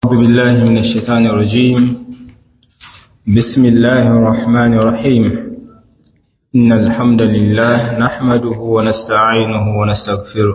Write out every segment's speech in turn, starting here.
أعوذ بالله من الشيطان الرجيم. بسم الله الرحمن الرحيم. إن الحمد لله نحمده ونستعينه ونستغفره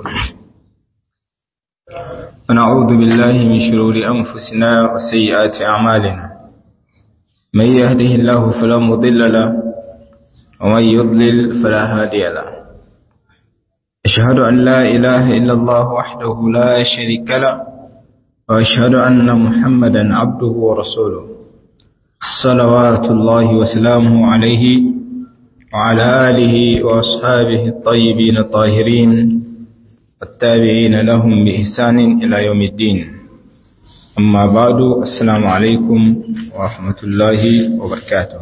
ونعوذ بالله من شرور أنفسنا وسيئات أعمالنا. من يهده الله فلا مضل له ومن يضلل فلا هادي له. أشهد أن لا إله إلا الله وحده لا شريك له وأشهد أن محمدا عبده ورسوله صلوات الله وسلامه عليه وعلى آله وأصحابه الطيبين الطاهرين والتابعين لهم بإحسان إلى يوم الدين. أما بعد، السلام عليكم ورحمة الله وبركاته.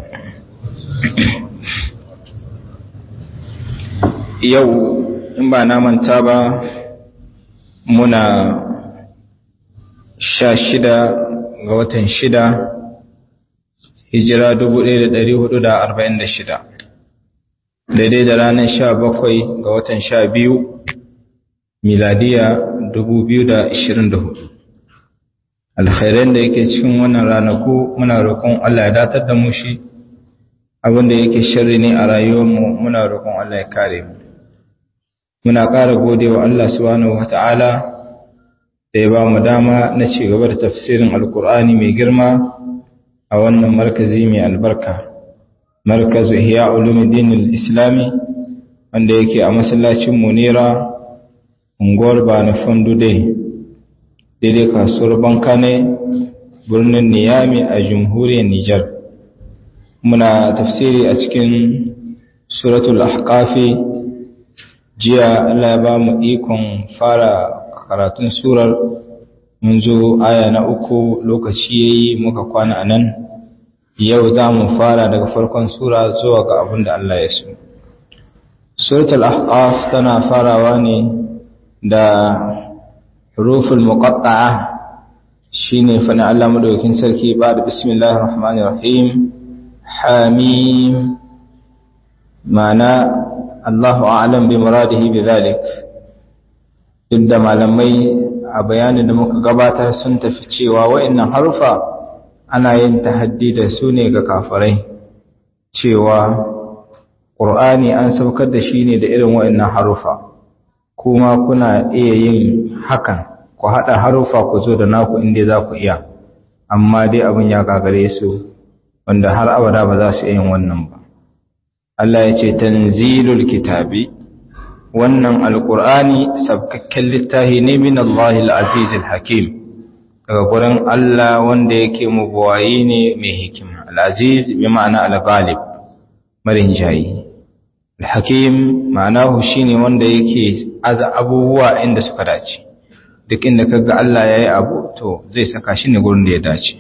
يو إن نامن تابا منا 16 ga watan 6 hijira 1446 daidai da ranar 17 ga watan 12 miladiya 2024. alkhairan da yake cikin wannan ranaku muna roƙon Allah ya datar da mu shi, abinda yake sharri ne a rayuwarmu muna roƙon Allah ya kare mu. Muna ƙara godewa Allah subhanahu wata'ala da ya ba mu dama na ci gaba da tafsirin alkur'ani mai girma a wannan markazi mai albarka, markazu ihya ulumuddin al-islami, wanda yake a masallacin munira unguwar bani fondude daidai kasuwar bankane birnin niyami a jamhuriyar nijar. Muna tafsiri a cikin suratul ahqafi. Jiya Allah ya ba mu ikon fara karatun surar, mun zo aya na 3 lokaci yayi muka kwana anan. Yau za mu fara daga farkon sura zuwa ga abin da Allah ya so. Suratul ahqaf tana farawa ne da huruful muqatta'a, shine fa na Allah madaukakin sarki ba da bismillahir rahmanir rahim hamim. Ma'ana Allahu a'lam bi muradihi bidhalik. Duk da malamai a bayanin da muka gabatar sun tafi cewa wa'annan harufa ana yin tahaddi da su ne ga kafirai, cewa Qur'ani an saukar da shi ne da irin wa'annan harufa, kuma kuna iya yin hakan, ku hada harufa ku zo da naku inda za ku iya, amma dai abin ya gagare su wanda har abada ba za su yin wannan ba. Allah ya ce tanzilul kitabi, wannan alqur'ani sabkakken littafi ne min Allahil azizil hakim, daga gurin Allah wanda yake mugwayi ne mai hikima. Al-aziz bi ma'ana al-ghalib, marin jayi. Al-hakim ma'anahu shine wanda yake aza abubuwa inda suka dace. Duk inda kaga Allah yayi abu to zai saka shi ne gurin da ya dace.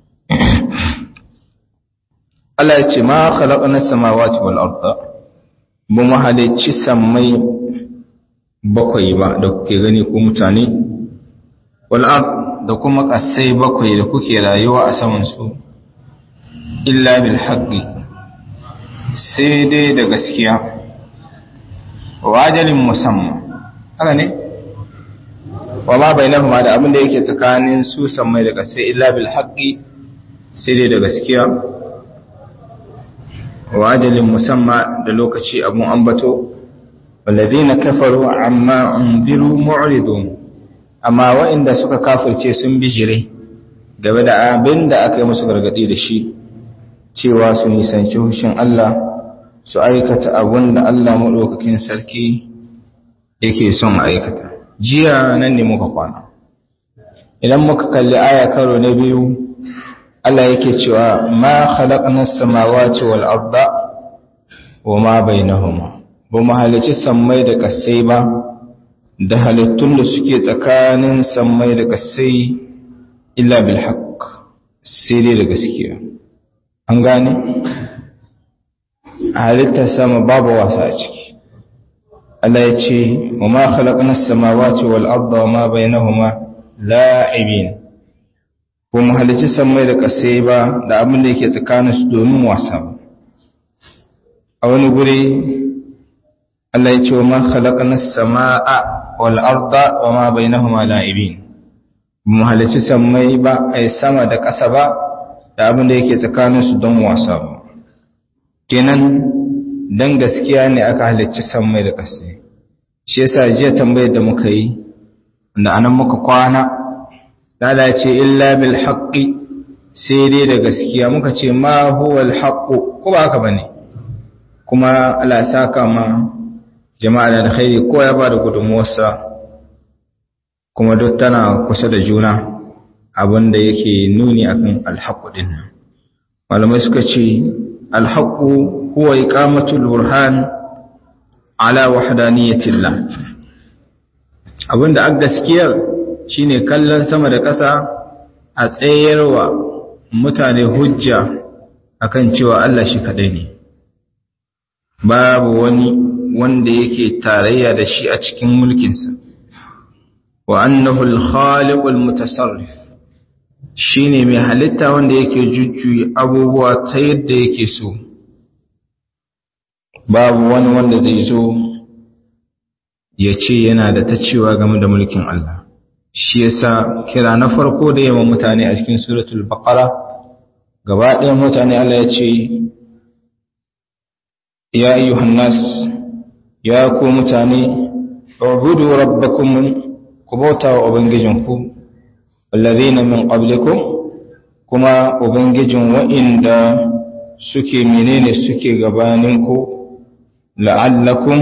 Allah ya ce ma khalaqna as-samawati wal arda, bu mu halicci sammai bakwai ba da kuke gani ku mutane, wal ard da kuma kasai bakwai da kuke rayuwa a saman su, illa bil haqqi, sai dai da gaskiya, wa ajalin musamma. Haka ne, wa ma bainahuma da abin da yake tsakanin su sammai da kasai, illa bil haqqi, sai dai da gaskiya, wa ajalin musamma da lokaci abun ambato. والذين كفروا عما انذروا معرضون, amma waɗanda suka kafirce sun bijire game da abin da aka yi musu gargadi da shi, cewa su nisanci hushin Allah, su aikata abin da Allah maɗaukakin sarki yake son aikata. Jiya nan ne muka kwana. Idan muka kalli aya karo na biyu, Allah yake cewa ma khalaqna as-samawati wal arda wa ma bainahuma, ba mu halicci sammai da ƙasai ba da halittun da suke tsakanin sammai da ƙasai illa bil haqq, sai dai da gaskiya. An gane, a halittar sama babu wasa a ciki. Allah ya ce wa ma khalaqna as-samawati wal arda wa ma bainahuma la'ibin, ba mu halicci sammai da ƙasai ba da abin da yake tsakanin su domin wasa ba. A wani guri Allah ya ce wa ma khalaqna as-samaa wal arda wa ma bainahuma la'ibin, mu halicci sammai ba ai sama da ƙasa ba da abin da yake tsakaninsu don wasa ba kenan dan gaskiya ne aka halicci sammai da ƙasa shi yasa jiya tambayar da muka yi da anan muka kwana lalace illa bil haqqi sai dai da gaskiya muka ce ma huwa al haqqu ko ba haka bane kuma Allah saka ma jama'a da alkhairi ko ya ba da gudunmuwarsa kuma duk tana kusa da juna abinda yake nuni akan alhaqqu din malamai suka ce alhaqqu huwa iqamatul burhan ala wahdaniyatillah abinda a gaskiyar shine kallon sama da ƙasa a tsayarwa mutane hujja akan cewa Allah shi kadai ne babu wani wanda yake tarayya da shi a cikin mulkinsa wa annahu al-khaliqul mutasarrif shine mai halitta wanda yake jujjuyi abubuwa ta yadda yake so babu wani wanda zai zo ya ce yana da ta cewa game da mulkin Allah shi yasa kira na farko da yawan mutane a cikin suratul baqara gaba ɗayan mutane Allah ya ce ya ayyuhan nas ya ku mutane ubudu rabbakum ku bauta wa ubangijinku wallazina min qablikum kuma ubangijin wa'inda suke menene suke gabaninku la'allakum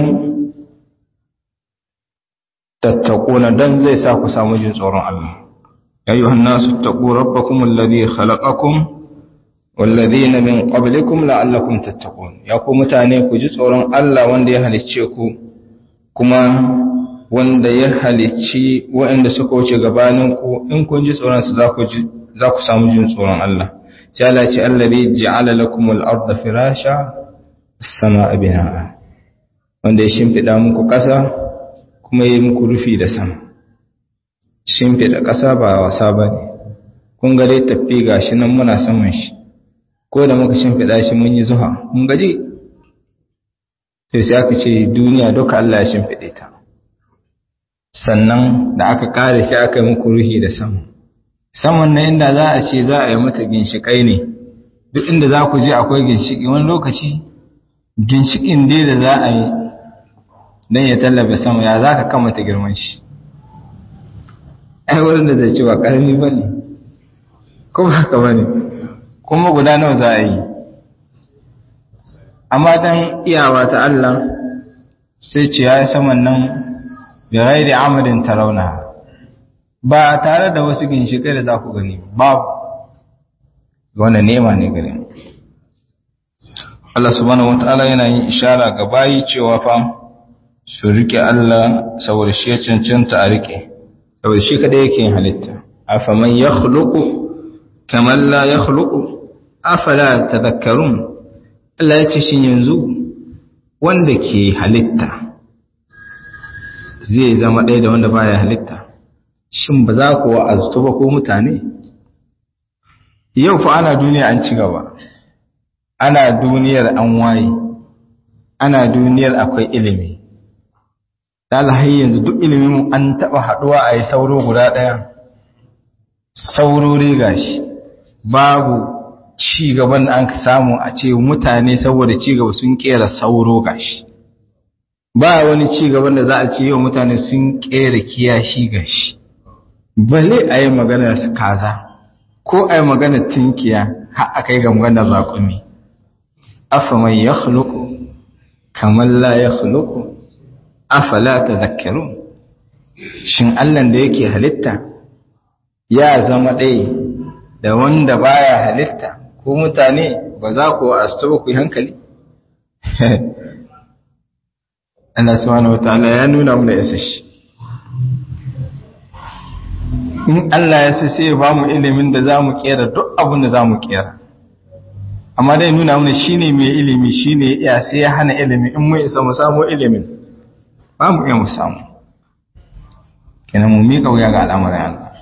tattaquna dan zai sa ku samu jin tsoron Allah ayyuhan nasu taqu rabbakum alladhi khalaqakum wallazina min qablikum la'allakum tattaqun ya ku mutane ku ji tsoron Allah wanda ya halicce ku kuma wanda ya halicci waɗanda suka wuce gabaninku in kun ji tsoron su za ku samu jin tsoron Allah sai Allah ce allazi ja'ala lakumul arda firasha as-samaa binaa wanda ya shimfida muku ƙasa kuma ya yi muku rufi da sama shimfida ƙasa ba wasa bane kun ga dai tafi gashi nan muna saman shi ko da muka shimfida shi mun yi zuha mun gaji to sai aka ce duniya duka Allah ya shimfide ta sannan da aka kare shi aka yi muku ruhi da sama saman na inda za a ce za a yi mata ginshikai ne duk inda za ku je akwai ginshiki wani lokaci ginshikin dai da za a yi don ya tallafa sama ya za ka kamata girman shi ai wurin da zai ce ba ƙarami ba ne ko ba haka ba ne kuma guda nawa za a yi amma don iyawa ta Allah sai ce ya yi saman nan da rairi amadin tarauna ba tare da wasu ginshiƙai da za ku gani babu wannan nema ne gare mu Allah subhanahu wataala yana yin ishara ga bayi cewa fa su rike Allah saboda shi ya cancanta a rike saboda shi kada yake yin halitta afaman yakhluqu kaman la yakhluqu afala tadhakkarun Allah ya ce shin yanzu wanda ke halitta zai zama ɗaya da wanda baya halitta shin ba za ku wa'azuto ba ko mutane yau fa ana duniya an ci gaba ana duniyar an waye ana duniyar akwai ilimi dalhai yanzu duk ilimin an taba haduwa a yi sauro guda ɗaya sauro riga shi babu ci gaban da an samu a ce mutane saboda ci gaba sun kera sauro gashi ba wani ci gaban da za a ce yau mutane sun kera kiyashi gashi balle a yi maganar kaza ko a yi maganar tinkiya har a kai ga maganar raƙumi afa man ya khuluku kamar la ya khuluku afa la ta zakaru shin allan da yake halitta ya zama ɗaya da wanda baya halitta ko mutane ba za ku asto ku yi hankali Allah subhanahu wataala ya nuna mana isa shi in Allah ya sai ya ba mu ilimin da za mu kera duk abin da za mu kera amma dai nuna mana shine mai ilimi shine ya sai ya hana ilimi in mu isa mu samu ilimin ba mu iya mu samu kenan mu mika wuya ga al'amuran Allah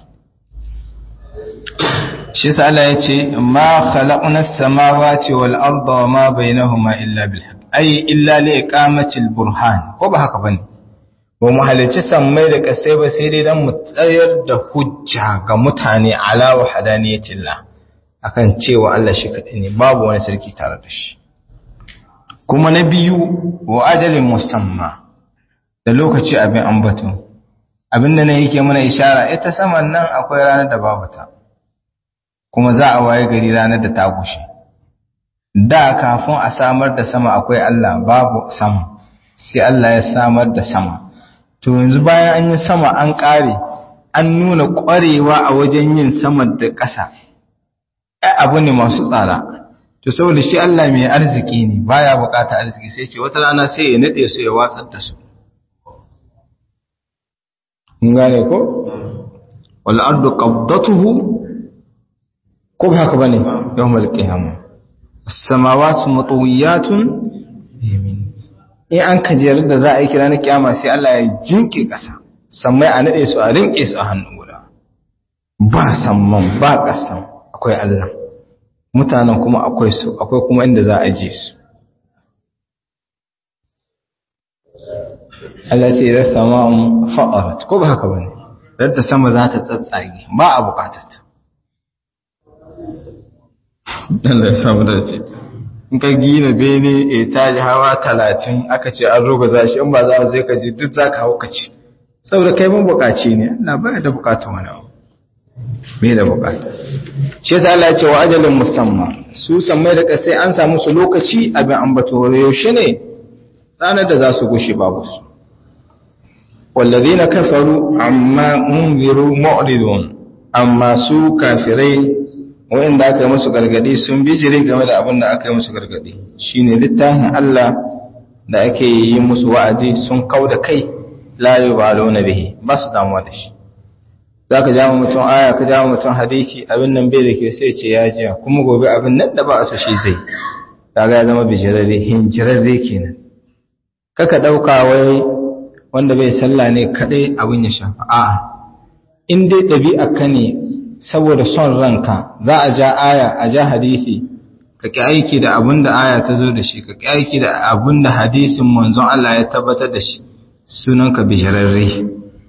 shi sa Allah ya ce ma khalaqna as-samawati wal arda wa ma bainahuma illa bil haqq ay illa li iqamati al burhan ko ba haka bane ba mu halicci sammai da kasai ba sai dai dan mu tsayar da hujja ga mutane ala wahdaniyatillah akan cewa Allah shi kadai ne babu wani sarki tare da shi kuma na biyu wa ajalin musamma da lokaci abin ambato abinda ne yake mana ishara ita saman nan akwai ranar da babu ta kuma za a waye gari ranar da ta gushe da kafin a samar da sama akwai Allah babu sama sai Allah ya samar da sama to yanzu bayan an yi sama an ƙare an nuna ƙwarewa a wajen yin sama da ƙasa abu ne masu tsara to saboda shi Allah mai arziki ne baya bukata arziki sai ce wata rana sai ya nade su ya watsar da su mun gane ko wal ardu qabdatuhu ko ba haka bane yawmal qiyamah as-samawati matwiyatun yamin in an kajerar da za a yi kira na kiyama sai Allah ya jinke ƙasa sammai a nade su a rinke su a hannun guda ba samman ba ƙasan akwai Allah mutanen kuma akwai su akwai kuma inda za a je su Allah ce da sama'un fa'arat ko ba haka bane da sama za ta tsatsage ba a bukatar ta Allah ya samu dace in ka gina bene etaji hawa 30 aka ce an roga zashi in ba za zai ka ji duk zaka hauka ci saboda kai mun bukaci ne Allah ba da bukatun wani abu bai da bukata shi yasa Allah ya ce wa ajalin musamma su sammai da kasai an samu su lokaci abin ambato yaushe ne ranar da za su gushe babu su wallazina kafaru amma munziru mu'ridun amma su kafirai wanda aka yi musu gargadi sun bijire game da abin da aka yi musu gargadi shine littafin Allah da ake yi musu wa'azi sun kauda kai la yubaluna bihi ba su damuwa da shi zaka ja mutum aya ka ja mutum hadisi abin nan bai da ke sai ce ya ji kuma gobe abin nan da ba a so shi zai kaga ya zama bijirare hinjirarre kenan kaka dauka wai wanda bai sallah ne kadai abin ya shafa a'a in dai dabi'a ka ne saboda son ranka za a ja aya a ja hadisi ka ki aiki da abin da aya ta zo da shi ka ki aiki da abin da hadisin manzon Allah ya tabbatar da shi sunanka bijirarre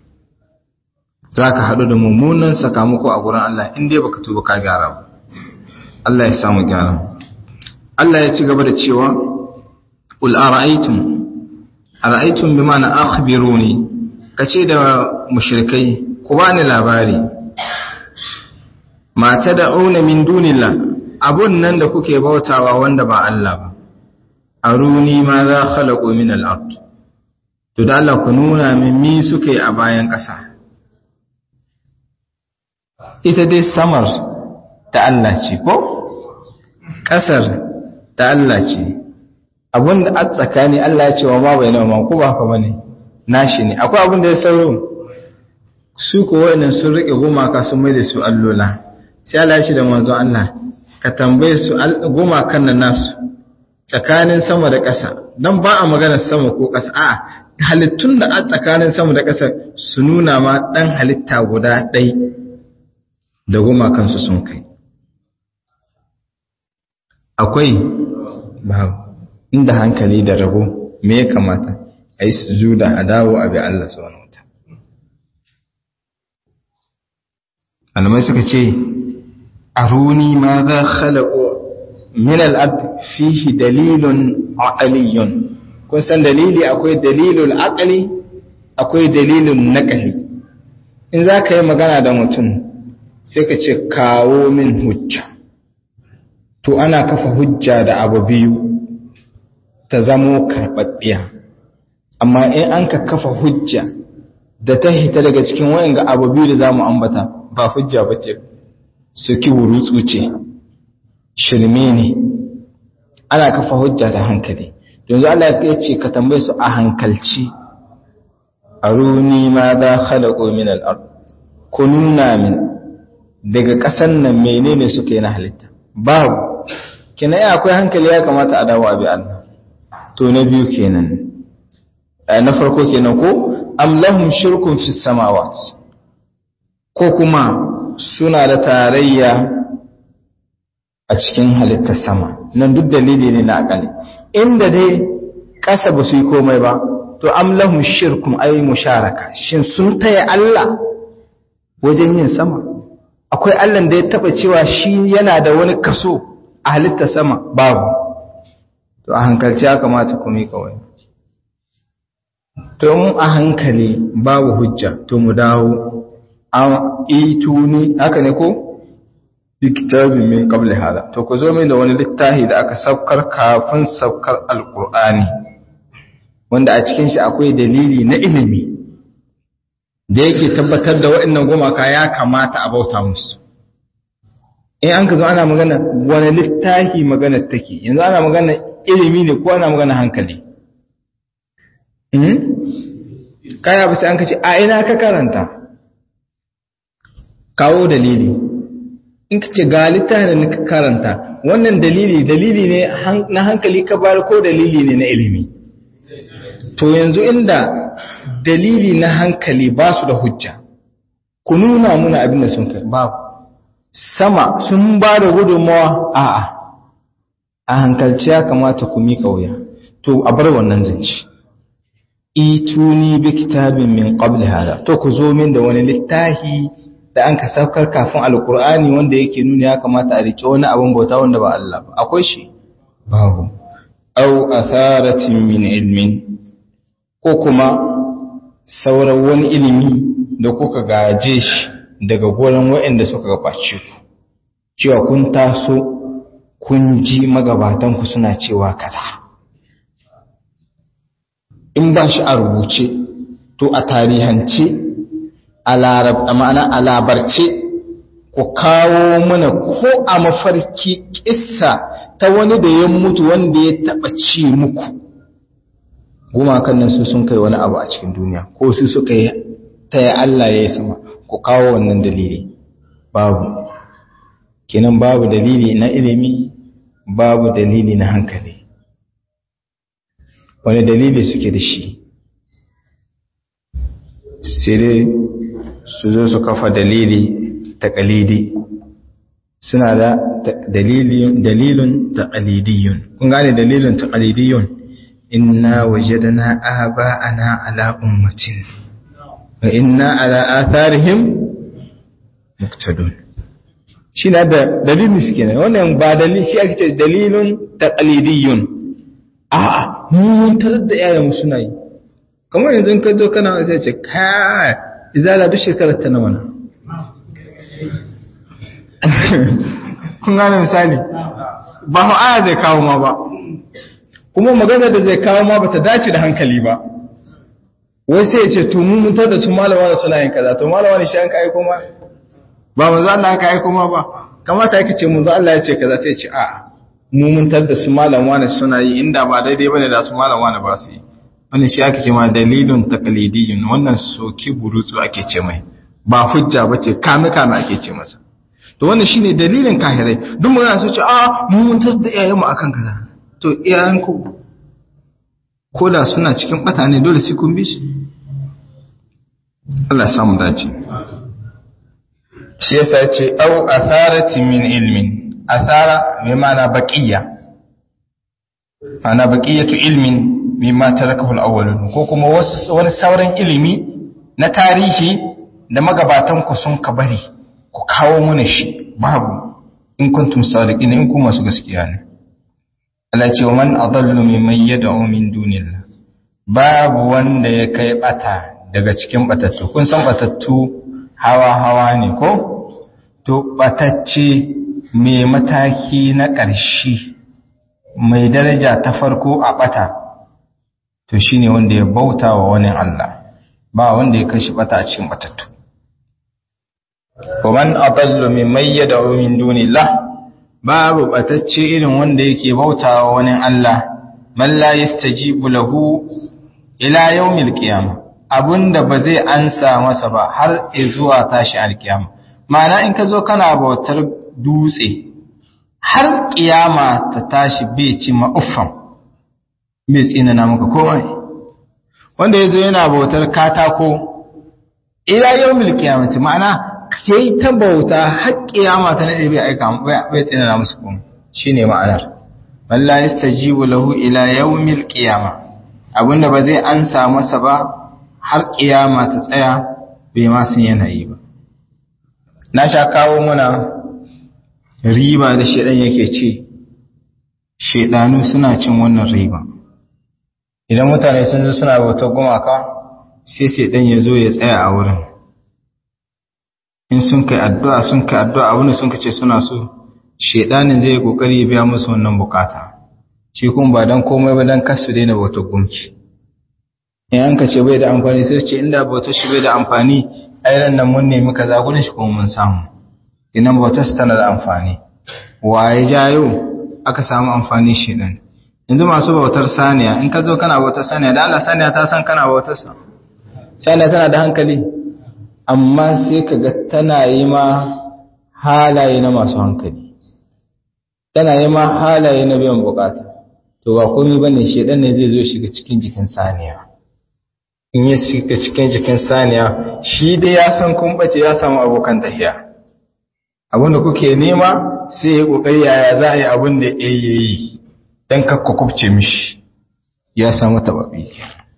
zaka hadu da mummunan sakamako a gurin Allah in dai baka tuba ka gyara ba Allah ya samu gyara Allah ya ci gaba da cewa qul ara'aytum bima'ana akhbiruni kace da mushrikai ku bani labari ma tad'una min dunillah abun nan da kuke bautawa wanda ba Allah ba aruni ma za khalaqu min al-ard to da Allah ku nuna min mi suke a bayan ƙasa ita dai samar ta Allah ce ko ƙasar ta Allah ce abinda a tsakani Allah ya ce wa ma bai nama ko ba haka bane nashi ne akwai abin da ya sauro su ko wayannan sun rike gumaka sun mai da su allola sai Allah ya ce da manzon Allah ka tambaye su gumakan nan nasu tsakanin sama da ƙasa dan ba a magana sama ko ƙasa a'a halittun da a tsakanin sama da ƙasa su nuna ma dan halitta guda ɗai da gumakan su sun kai akwai babu inda hankali da rabo me ya kamata a yi sujuda a dawo a bi Allah subhanahu wataala alamai suka ce aruni ma za khalaqu min al-ard fihi dalilun aqliyun kun san dalili akwai dalilul aqli akwai dalilun naqli in za ka yi magana da mutum sai ka ce kawo min hujja to ana kafa hujja da abu biyu ta zamo karɓaɓɓiya amma in an ka kafa hujja da ta hita daga cikin wa'anga abu biyu da za mu ambata ba hujja ba ce su kiwurutsu ce shirme ne ana kafa hujja ta hankali yanzu Allah ya ce ka tambaye su a hankalci aruni ma za khalaqu min al-ard kunna min daga ƙasan nan menene suke na halitta babu kina akwai hankali ya kamata a dawo abi Allah to na biyu kenan na farko kenan ko am lahum shirkun fis samawat ko kuma suna da tarayya a cikin halittar sama nan duk dalili ne na akali inda dai kasa ba su yi komai ba to am lahum shirkum ay musharaka shin sun taya Allah wajen yin sama akwai Allah da ya taba cewa shi yana da wani kaso a halitta sama babu to a hankalci ya kamata ku mika wani to mu a hankali babu hujja to mu dawo an ituni haka ne ko bi kitabin min qabli hada to ku zo mai da wani littafi da aka saukar kafin saukar alqur'ani wanda a cikin shi akwai dalili na ilimi da yake tabbatar da waɗannan gumaka ya kamata a bauta musu in an ka zo ana magana wani littafi magana take yanzu ana magana ilimi ne ko ana magana hankali kaya bisa an ka ce a ina ka karanta kawo dalili in ka ce ga littafin da ka karanta wannan dalili ne na hankali ka bar ko dalili ne na ilimi to yanzu inda dalili na hankali ba su da hujja ku nuna muna abin da sun kai babu sama sun ba da gudunmawa a hankalci ya kamata ku miƙa wuya to a bar wannan zance ituni bi kitabin min qabli hada to ku zo min da wani littafi da an ka saukar kafin alqur'ani wanda yake nuna ya kamata a rike wani abin bauta wanda ba Allah ba akwai shi babu aw atharatin min ilmin ko kuma sauran wani ilimi da kuka gaje shi daga gurin waɗanda suka gabace ku cewa kun taso kun ji magabatanku suna cewa kaza in ba shi a rubuce to a tarihance a labarce ku kawo mana ko a mafarki kissa ta wani da ya mutu wanda ya taɓa ci muku gumakan nan su sun kai wani abu a cikin duniya ko su suka yi taya Allah ya yi sama ku kawo wannan dalili babu kenan babu dalili na ilimi babu dalili na hankali wani dalili suke da shi sai dai su zo su kafa dalili taqlidi suna da dalilun taqlidiyun kun gane dalilun taqlidiyun inna wajadna aba'ana ala ummatin wa inna ala atharihim muqtadun shi na da dalilin suke ne wannan ba dalili shi ake ce dalilun taqlidiyun mun tarar da yayan suna yi kamar yanzu ka zo kana sai ce kai izala duk shekarar ta nawa na kun gane misali ba mu aya zai kawo ma ba kuma magana da zai kawo ma bata dace da hankali ba wai sai ya ce to mun tar da su malama da suna yin kaza to malama ne shi an kai kuma ba manzo Allah ka aiko ma ba kamata yake ce manzo Allah ya ce kaza sai ya ce a'a mu mun tar da su malama ne suna yi inda ba daidai bane da su malama ne ba su yi wannan shi ake ce ma dalilun taqlidiyun wannan soki burutsu ake ce mai ba hujja bace kame ake ce masa to wannan shine dalilin kahirai duk mun so ce mun tar da iyayenmu akan kaza to iyayenku ko da suna cikin bata ne dole sai kun bi shi Allah ya samu dace shi yasa ce au atharati min ilmin athara bi ma'ana baqiya ana baqiyatu ilmin mimma tarakahu al-awwalun ko kuma wani sauran ilimi na tarihi da magabatan ku sun ka bari ku kawo mana shi babu in kuntum sadiqin in kuma su gaskiya ne Allah ce wa man adallu mimman yad'u min dunillah babu wanda ya kai bata daga cikin batattu kun san batattu hawa ne ko to batacce mai mataki na ƙarshe mai daraja ta farko a bata to shine wanda ya bauta wa wani Allah ba wanda ya kashi bata a cikin batattu wa man adallu mimman yad'u min dunillah babu batacce irin wanda yake bautawa wani Allah man la yastajibu lahu ila yawmil qiyamah abunda ba zai ansa masa ba har zuwa tashi alkiyama ma'ana in ka zo kana bautar dutse har kiyama ta tashi bai ci ma'uffan bai tsinana maka komai wanda yazo yana bautar katako ila yawmil qiyamah ma'ana sai ta bauta har kiyama ta nade bai aika bai tsinana musu komai shine ma'anar man la yastajibu lahu ila yawmil qiyamah abinda ba zai ansa masa ba har kiyama ta tsaya bai ma san yanayi ba. Na sha kawo muna riba da shedan yake ce, shedanu suna cin wannan riba. Idan mutane sun zo suna bautar gumaka sai shedan ya zo ya tsaya a wurin. In sun kai addu'a abinda sun kace suna so, shedanin zai kokari ya biya musu wannan bukata. Shi kuma ba dan komai ba dan kasu daina bautar gumki. In an kace bai da amfani sai ce inda bautar shi bai da amfani, ai ran nan mun nemi kaza gurin shi kuma mun samu. Idan bautar su tana da amfani. Waye jayo aka samu amfani shedan. Yanzu masu bautar saniya, in ka zo kana bautar saniya, da Allah saniya ta san kana bautar sa. Saniya tana da hankali, amma sai kaga tana yi ma halaye na masu hankali. Tana yi ma halaye na biyan bukata. To ba komai bane shedan ne zai zo shiga cikin jikin saniya. In ya shiga cikin jikin saniya, shi dai ya san kun bace ya samu abokan tahiya. Abinda kuke nema sai ya kokari yaya za a yi abin da yayi dan kakku kubce mishi. Ya samu tababi.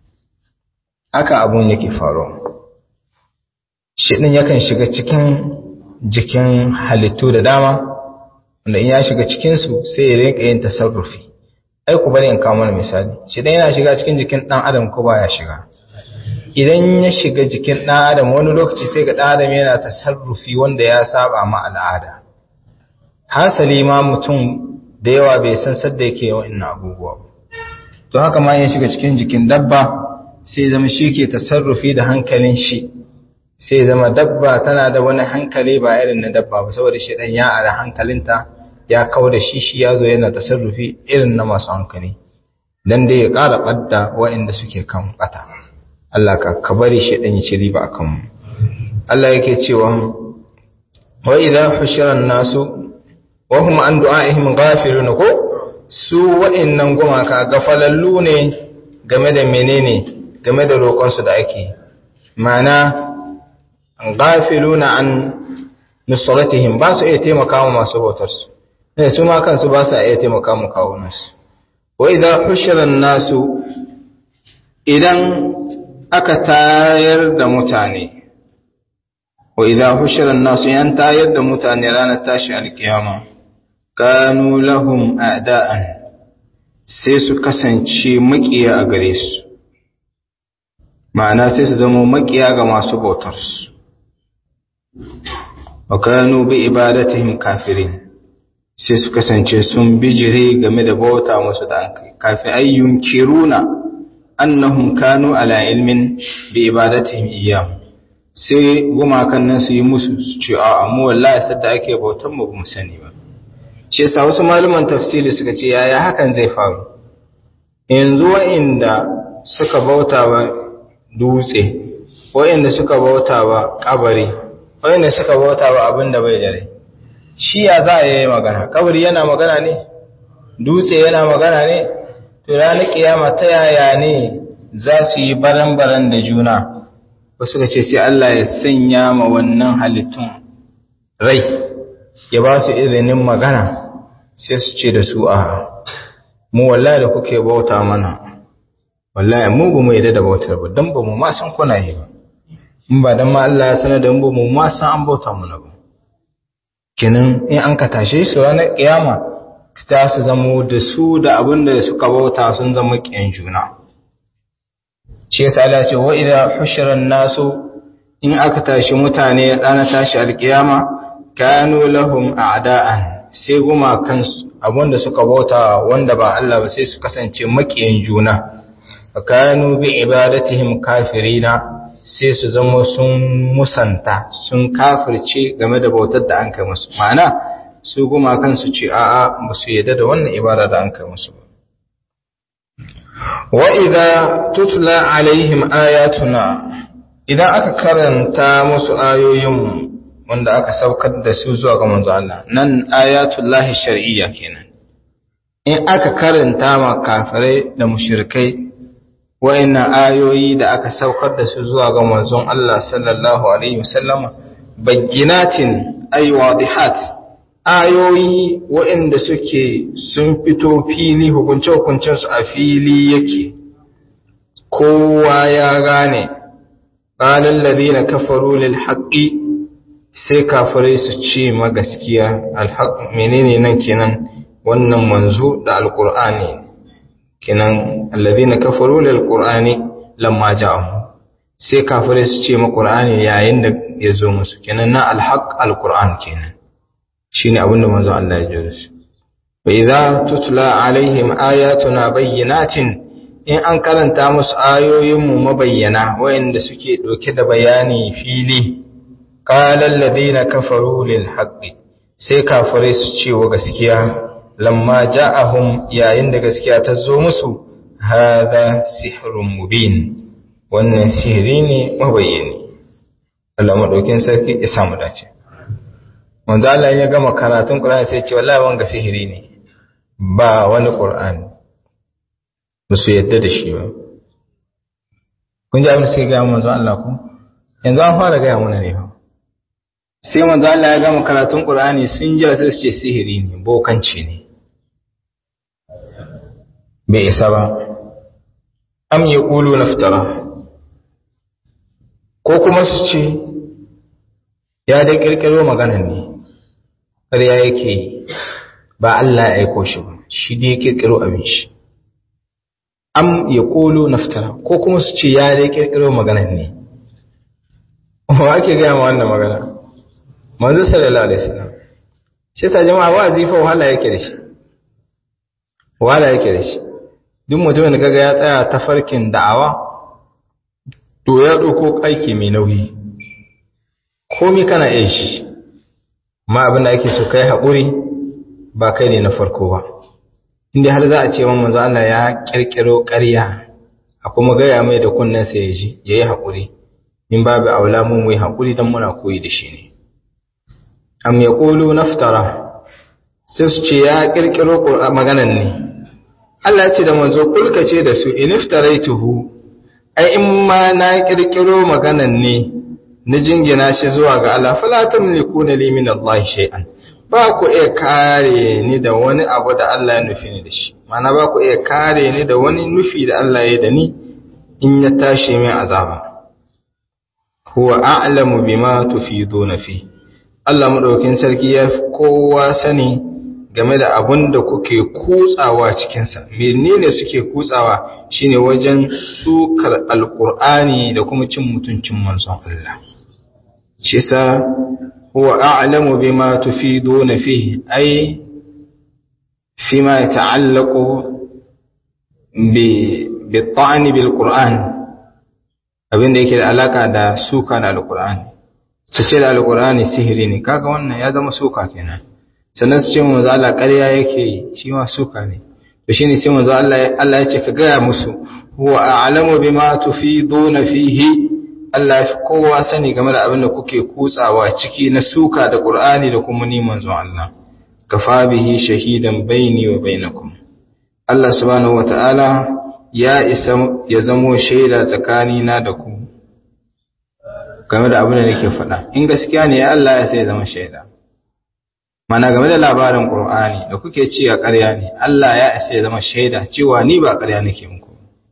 Haka abun yake faruwa. Shedan yakan shiga cikin jikin halittu da dama, wanda in ya shiga cikin su sai ya rinka yin tasarrufi. Ai ku bari in kawo mana misali. Shedan yana shiga cikin jikin dan adam ko baya shiga? Idan ya shiga jikin dan adam wani lokaci sai ga dan adam yana tasarrufi wanda ya saba ma al'ada. Hasali ma mutum da yawa bai san sadda yake yawan abubuwa ba. To haka ma ya shiga cikin jikin dabba sai zama shi ke tasarrufi da hankalin shi. Sai zama dabba tana da wani hankali ba irin na dabba ba, saboda shedan ya ara hankalinta ya kauda shi ya zo yana tasarrufi irin na masu hankali dan dai ya ƙara ɓadda waɗanda suke kan ɓata. Allah ka bari shedan ya ci riba akan mu. Allah yake cewa wa idha hushira an-nasu wa hum an du'a'ihim ghafilun, ko su waɗannan gumaka gafalallu ne game da menene, game da roƙon su da ake. Ma'ana ghafiluna an nusratihim, ba su iya taimaka wa masu bautar su. Ne su ma kansu ba su iya taimaka mu kawunansu. Wa idza hushira nasu, idan aka tayar da mutane, wa idza hushira nasu, yan tayar da mutane ranar tashi alkiyama, kanu lahum a'da'an, sai su kasance makiya a gare su. Ma'ana sai su zama makiya ga masu bautar su. Wa kanu bi ibadatihim kafirin, sai su kasance sun bijire game da bauta musu da kafi ayyun kiruna annahum kanu ala ilmin bi ibadatihim iyyam, sai gumakan nan su yi musu su ce a mu wallahi sadda ake bautan mu mu sani ba. Shi yasa wasu malaman tafsiri suka ce yaya hakan zai faru. Yanzu wa'inda suka bauta wa dutse, wa'inda suka bauta wa kabari, wa'inda suka bauta wa abin da bai da rai, shi ya za a yi magana? Kabari yana magana ne? Dutse yana magana ne? To ranar kiyama ta yaya ne za su yi baran-baran da juna? Wasu ka ce sai Allah ya sanya ma wannan halittun rai, ya ba su izinin magana, sai su ce da su a mu wallahi da kuke bauta mana, wallahi mu ba mu yadda da bautar ba, don ba mu ma san kuna yi ba. In ba don ma Allah ya sanar da mu ba mu ma san an bauta mana ba. Kenan in an ka tashe su ranar kiyama ta su zamo da su da abin da suka bauta sun zama ƙiyan juna. Shi yasa Allah ce wa idza hushira nasu, in aka tashi mutane ranar tashi alkiyama, kanu lahum a'da'an, sai guma kansu abinda suka bauta wanda ba Allah ba sai su kasance maƙiyan juna. Kanu bi ibadatihim kafirina, sai su zama sun musanta, sun kafirce game da bautar da an kai musu. Ma'ana su guma kansu ce a'a ba su yadda da wannan ibada da an kai musu ba. Wa idza tutla alaihim ayatuna, idan aka karanta musu ayoyin wanda aka saukar da su zuwa ga manzo Allah, nan ayatullahi shar'iyya kenan. In aka karanta ma kafirai da mushrikai wa'annan ayoyi da aka saukar da su zuwa ga manzon Allah sallallahu alaihi wasallam, bayyinatin ay wadihat, ayoyi wa'anda suke sun fito fili, hukunce-hukuncen su a fili yake, kowa ya gane qala alladhina kafaru lil haqqi sai kafirai su ce ma gaskiya alhaq menene nan kenan wannan manzo da alqur'ani kenan alladhina kafaru lil qur'ani lamma ja'ahum sai kafirai su ce ma qur'ani yayin da ya zo musu kenan na alhaq alqur'an kenan shine abinda manzo Allah ya jira su wa idza tutla alaihim ayatuna bayyinatin in an karanta musu ayoyin mu mabayyana wayanda suke dauke da bayani fili qala alladhina kafaru lil haqqi sai kafirai su ce wa gaskiya lamma ja'ahum yayin da gaskiya ta zo musu hada sihrun mubin wannan sihiri ne mabayyani Allah madaukin sarki ya samu dace manzo Allah ya gama karatun Qur'ani sai ce wallahi wanga sihiri ne ba wani Qur'ani musu yadda da shi ba kun ji abin sai ga manzo Allah ku yanzu an fara ga mana ne fa sai manzo Allah ya gama karatun Qur'ani sun ji sai su ce sihiri ne bokanci ne bai isa ba am yaqulu naftara ko kuma su ce ya dai kirkiro maganan ne ƙarya yake ba Allah ya aiko shi ba shi dai kirkiro abin shi am yaqulu naftara ko kuma su ce ya dai kirkiro maganan ne wa ake ga wannan magana manzo sallallahu alaihi wasallam sai ta jama'a wazifa wahala yake da shi wahala yake da shi duk mutumin da kaga ya tsaya ta farkin da'awa to ya dauko aiki mai nauyi komai kana yin shi ma abin da ake so kai haƙuri ba kai ne na farko ba inda har za a ce manzo Allah ya kirkiro ƙarya a kuma gaya mai da kunnen sa ya ji yayi haƙuri in babu aula mun yi haƙuri dan muna koyi da shi ne am yaqulu naftara sai su ce ya kirkiro maganan ne Allah ya ce da manzo kulka ce da su iniftaraituhu ai in ma na kirkiro maganan ne na jingina shi zuwa ga Allah fala tamlikuna li min Allah shay'an ba ku iya kare ni da wani abu da Allah ya nufi ni da shi mana ba ku iya kare ni da wani nufi da Allah ya da ni in ya tashi min azaba huwa a'lamu bima tufiduna fi Allah madaukin sarki ya kowa sani game da abin da kuke kutsawa cikinsa menene suke kutsawa shine wajen sukar alqur'ani da kuma cin mutuncin manzon Allah shi sa huwa a'lamu bima tufiduna fihi ay fima yata'allaqu bi ta'ani bil qur'an abinda yake da alaka da suka da alqur'ani su ce da alqur'ani sihiri ne kaga wannan ya zama suka kenan sannan su ce manzo Allah ƙarya yake yi shi ma suka ne to shine sai manzo Allah ya ce ka ga musu huwa a'lamu bima tufiduna fihi Allah ya fi kowa sani game da abin da kuke kutsawa ciki na suka da Qur'ani da kuma ni manzo Allah kafa bihi shahidan baini wa bainakum Allah subhanahu wataala ya isa ya zamo shaida tsakani na da ku game da abin da nake faɗa in gaskiya ne Allah ya sai ya zama shaida mana game da labarin Qur'ani da kuke ci a ƙarya ne Allah ya isa ya zama shaida cewa ni ba ƙarya nake muku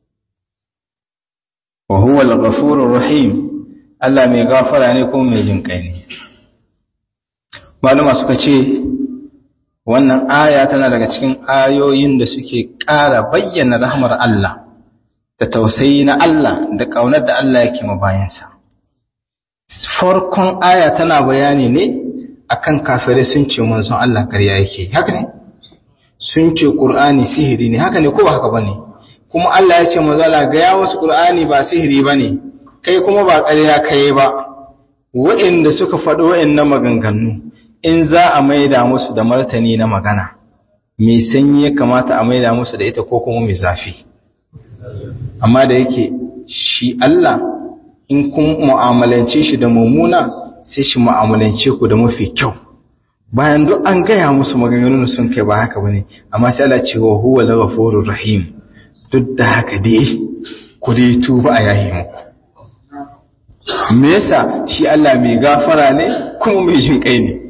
wa huwa al-ghafurur rahim Allah mai gafara ne kuma mai jinkai ne malama suka ce wannan aya tana daga cikin ayoyin da suke ƙara bayyana rahmar Allah da tausayi na Allah da ƙaunar da Allah yake ma bayansa farkon aya tana bayani ne akan kafirai sun ce manzon Allah ƙarya yake haka ne sun ce Qur'ani sihiri ne haka ne ko ba haka bane kuma Allah ya ce manzon Allah ga ya wasu Qur'ani ba sihiri bane kai kuma ba ƙarya kai ba waɗanda suka faɗo waɗannan maganganu in za a maida musu da martani na magana mai sanyi ya kamata a maida musu da ita ko kuma mai zafi amma da yake shi Allah in kun mu'amalance shi da mummuna sai shi mu'amalance ku da mafi kyau bayan duk an gaya musu maganganun sun kai ba haka bane amma sai Allah ce wa huwa al-ghafurur rahim duk da haka dai ku dai tuba a yayi muku me yasa shi Allah mai gafara ne kuma mai jin kai ne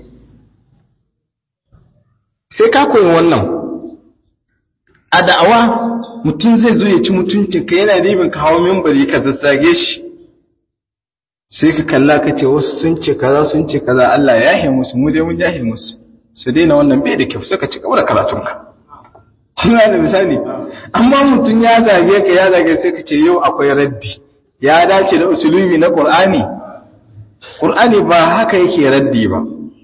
sai ka koyi wannan a da'awa mutum zai zo ya ci mutuncin ka yana ribin ka hawa minbari ka zazzage shi sai ka kalla ka ce wasu sun ce kaza Allah ya yahe musu mu dai mun yahe musu su daina wannan bai da kyau sai ka ci gaba da karatunka kuna da misali amma mutum ya zage sai ka ce yau akwai raddi ya dace da usulubi na Qur'ani ba haka yake raddi ba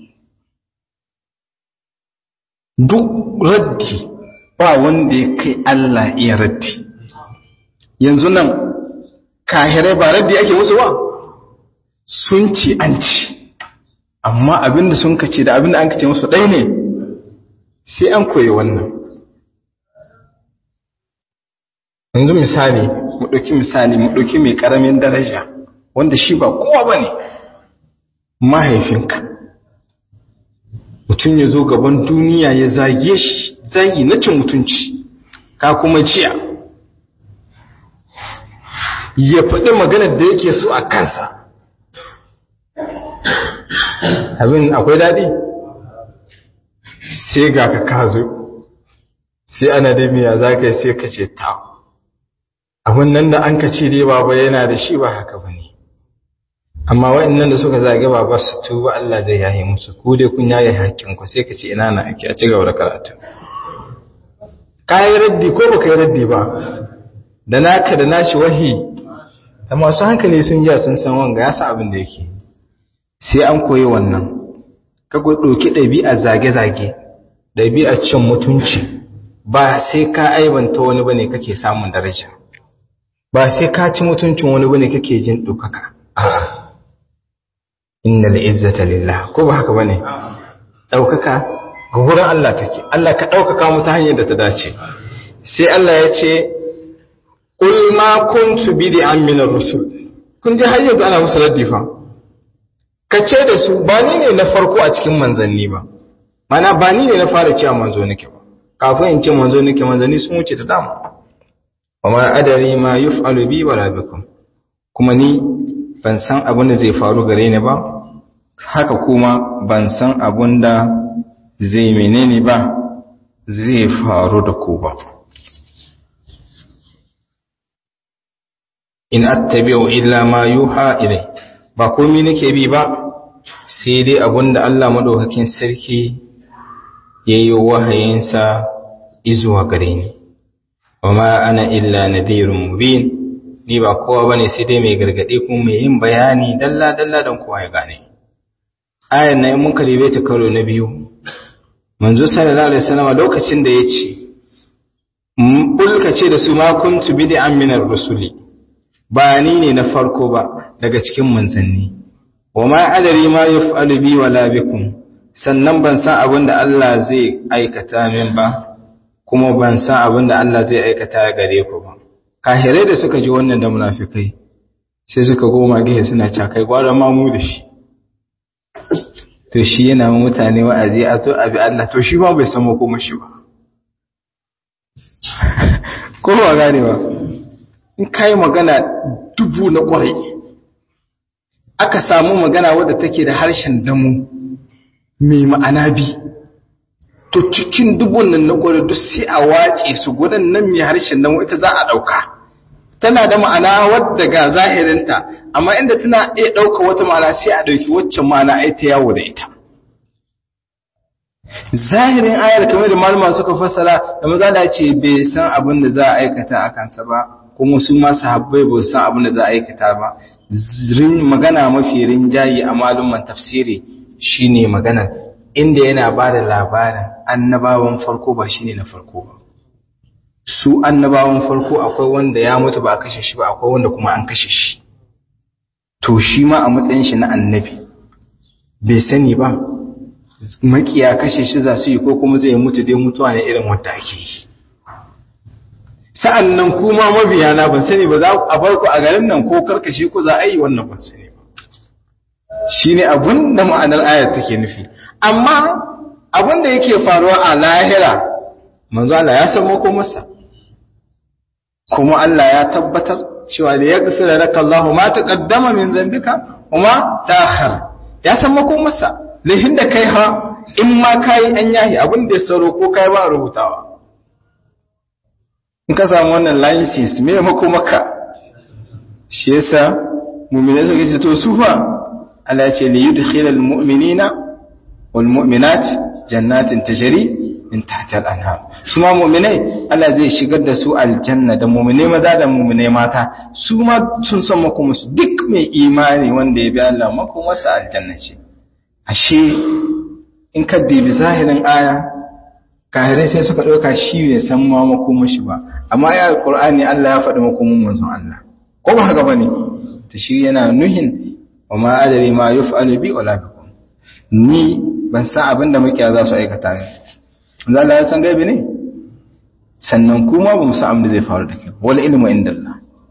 duk raddi ba wanda ya kai Allah iya raddi yanzu nan kahirai ba raddi ake musu ba sun ci an ci amma abinda sun kace da abinda an kace musu ɗaya ne sai an koyi wannan yanzu misali mu ɗauki mai ƙaramin daraja wanda shi ba kowa ba ne mahaifinka mutum ya zo gaban duniya ya zage shi zagi na cin mutunci ka kuma jiya ya faɗi maganar da yake so a kansa abin akwai daɗi sai ga ka zo sai ana da miya za ka yi sai ka ce ta abin nan da an ka ce dai baba yana da shi ba haka ba ne amma wa'annan da suka zage baba su tuba Allah zai yaye musu ku dai kun yaye hakkinku sai ka ce ina na ake a ci gaba da karatu ka yi raddi ko ba ka yi raddi ba da naka da nashi wahi da masu hankali sun ji sun san wanga ya sa abin da yake sai an koyi wannan ka ɗauki ɗabi'a zage-zage ɗabi'a cin mutunci ba sai ka aibanta wani bane kake samun daraja ba sai ka ci mutuncin wani bane kake jin ɗaukaka a'a innal izzata lillah ko ba haka bane ɗaukaka ga wurin Allah take Allah ka ɗaukaka mu ta hanyar da ta dace sai Allah ya ce qul ma kuntu bid'an min ar-rusul kun ji har yanzu ana musu raddi fa kace da su ba ni ne na farko a cikin manzanni ba mana ba ni ne na fara cewa manzo nake ba kafin in ce manzo nake manzanni sun wuce da dama wa ma adari ma yuf'alu bi wala bikum kuma ni ban san abin da zai faru gare ni ba haka kuma ban san abin da zai menene ba zai faru da ku ba in attabi'u illa ma yuha ilai ba komai nake bi ba sai dai abinda Allah madaukakin sarki yayi wahayinsa izuwa gare ni wama ana illa nadhirun mubin ni ba kowa bane sai dai mai gargade kuma mai yin bayani dalla dalla don kowa ya gane ayan nan mun kalibe ta karo na biyu manzo sallallahu alaihi wasallam lokacin da yace bulka ce da su ma kuntu bid'an minar rusuli ba ni ne na farko ba daga cikin manzanni wa ma adari ma yaf'alu bi wala bikum sannan ban san abin da Allah zai aikata min ba kuma ban san abin da Allah zai aikata gare ku ba kahirai da suka ji wannan da munafikai sai suka goma gehe suna cakai gwara ma mu da shi to shi yana mu mutane wa'azi a zo abi Allah to shi ba bai san ko mashi ba ko ba gane ba in kai magana dubu na kwarai aka samu magana wadda take da harshen damu mai ma'ana bi to cikin dubun nan na kwarai duk sai a wace su gudan nan mai harshen damu ita za a dauka tana da ma'ana wadda ga zahirinta amma inda tana iya dauka wata ma'ana sai a dauki waccan ma'ana ai ta yawo da ita zahirin ayar kamar da malama suka fassara da maza da ce bai san abin da za a aikata a kansa ba kuma su ma sahabbai ba san abin da za a aikata ba magana mafi rinjayi a malumman tafsiri shine magana inda yana ba da labarin annabawan farko ba shine na farko ba su annabawan farko akwai wanda ya mutu ba a kashe shi ba akwai wanda kuma an kashe shi to shi ma a matsayin shi na annabi bai sani ba makiya kashe shi za su yi ko kuma zai mutu dai mutuwa ne irin wanda ake yi sa'an nan kuma mabiyana ban sani ba za a bar ku a garin nan ko karkashe ku za a yi wannan ban sani ba shi ne abin da ma'anar ayar take nufi amma abin da yake faruwa a lahira manzo Allah ya san makomarsa kuma Allah ya tabbatar cewa da ya gafira laka Allahu ma taqaddama min dhanbika wa ma ta'akhkhar ya san makomarsa lahin da kai ha in ma kai an yahi abin da ya sauro ko kai ba rubutawa in ka samu wannan license me mako maka shi yasa mu'minai suka ce to su fa Allah ya ce li yudkhilal mu'minina wal mu'minat jannatin tajri min tahtiha al-anhar su ma mu'minai Allah zai shigar da su aljanna da mu'minai maza da mu'minai mata su ma sun san mako musu duk mai imani wanda ya bi Allah mako masa aljanna ce ashe in ka dibi zahirin aya kahirai sai suka ɗauka shi bai san ma makomin shi ba amma ya alƙur'ani Allah ya faɗi makomin manzon Allah ko ba haka bane to shi yana nuhin wa ma adari ma yuf'alu bi wala bikum ni ban san abin da mukiya za su aikata ne manzon Allah ya san gaibi ne sannan kuma ba mu san abin da zai faru da kai wala ilmu indallah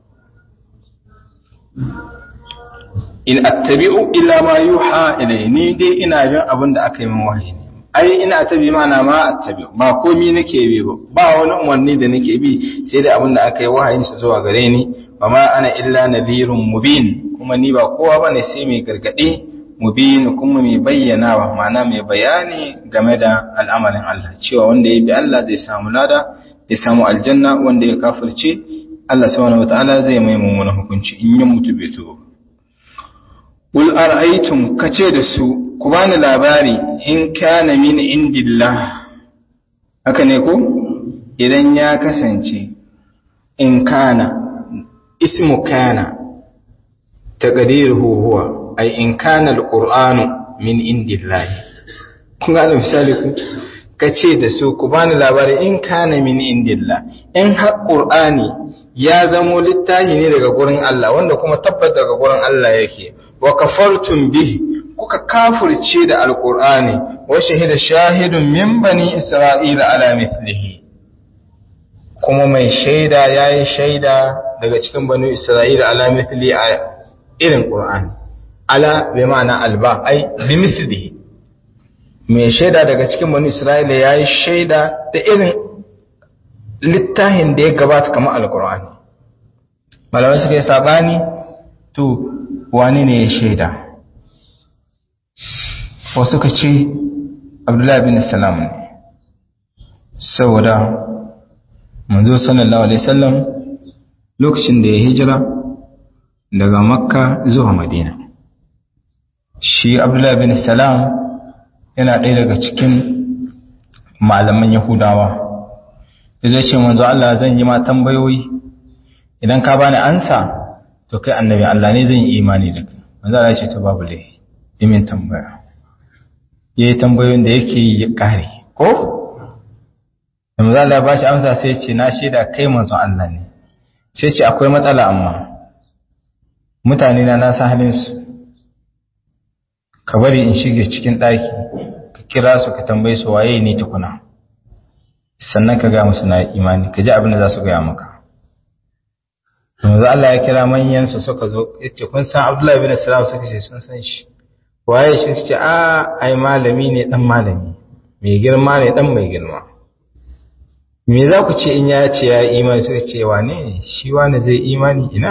in attabi'u illa ma yuha ilayni dai ina bin abin da aka yi min wahayi ai ina tabi mana ma attabi ba komai nake bi ba wani umarni da nake bi sai da abin da aka yi wahayin sa zuwa gare ni ba ma ana illa nadhirun mubin kuma ni ba kowa bane sai mai gargade mubin kuma mai bayyana wa ma'ana mai bayani game da al'amarin Allah cewa wanda ya bi Allah zai samu lada ya samu aljanna wanda ya kafirce Allah subhanahu wataala zai mai mummunan hukunci in ya mutu bai tuba Qul ara'aytum kace da su ku bani labari in kana min indillah haka ne ko idan ya kasance in kana ismu kana taqdiruhu huwa ay in kana alqur'anu min indillah kun ga misali ku kace da su ku bani labari in kana min indillah in har qur'ani ya zamo littafi ne daga gurin Allah wanda kuma tabbata daga gurin Allah yake wa kafartum bihi kuka kafirce da alqur'ani wa shahida shahidun min bani isra'ila ala mithlihi kuma mai shaida yayi shaida daga cikin bani isra'ila ala mithli a irin qur'ani ala bi ma'ana alba ai bi mithlihi mai shaida daga cikin bani isra'ila yayi shaida da irin littafin da ya gabata kamar alqur'ani malamai suka yi sabani to wani ne ya shaida wasu ka ce abdullahi bin salam ne saboda manzo sallallahu alaihi wasallam lokacin da ya hijira daga makka zuwa madina shi abdullahi bin salam yana ɗaya daga cikin malaman yahudawa da zai ce manzo Allah zan yi ma tambayoyi idan ka bani ansa to kai annabi Allah ne zan yi imani da kai manzo Allah ya ce to babu lai yimin tambaya yayi tambayoyin da yake yi ya kare ko manzo Allah ba shi amsa sai ya ce na shaida kai manzo Allah ne sai ce akwai matsala amma mutane na san halin su ka bari in shige cikin daki ka kira su ka tambaye su waye ne tukuna sannan ka ga musu na imani ka ji abin da za su ga maka yanzu Allah ya kira manyan su suka zo yace kun san Abdullahi bin Salam suka ce sun san shi waye shi ce ai malami ne dan malami mai girma ne dan mai girma me za ku ce in ya ce ya imani suka ce wane shi wani zai imani ina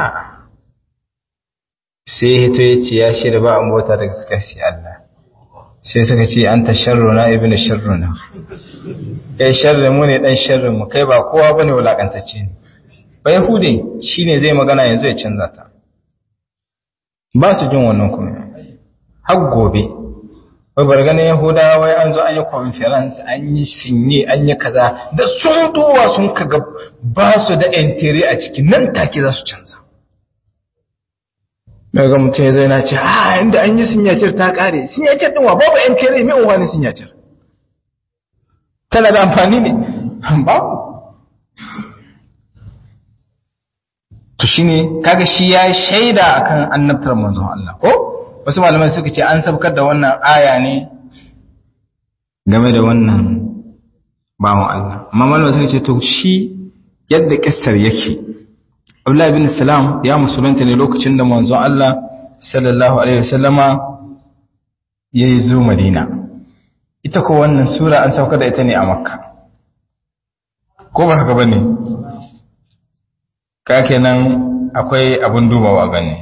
sai hito yace ya shirya ba an bauta da gaskiya sai Allah sai suka ce anta sharruna ibnu sharruna kai sharri mu ne dan sharri mu kai ba kowa bane wulakantacce ne ba Yahude shi ne zai magana yanzu ya canza ta ba su jin wannan kuma har gobe wai bar ganin Yahudawa wai an zo an yi conference an yi sinye an yi kaza da sun duwa sun kaga ba su da entry a cikin nan take za su canza daga mutum zai na ce inda an yi sinyatir ta kare sinyatir din wa babu entry mai wani sinyatir tana da amfani ne babu to shine kaga shi ya shaida akan annabtar manzon Allah ko wasu malamai suka ce an sabkar da wannan aya ne game da wannan bawon Allah amma malamai suka ce to shi yadda kissar yake Abdullah bin Salam ya musulunta ne lokacin da manzon Allah sallallahu alaihi wasallama yayi zo Madina ita ko wannan sura an saukar da ita ne a Makka ko ba haka bane ka kenan akwai abun dubawa gani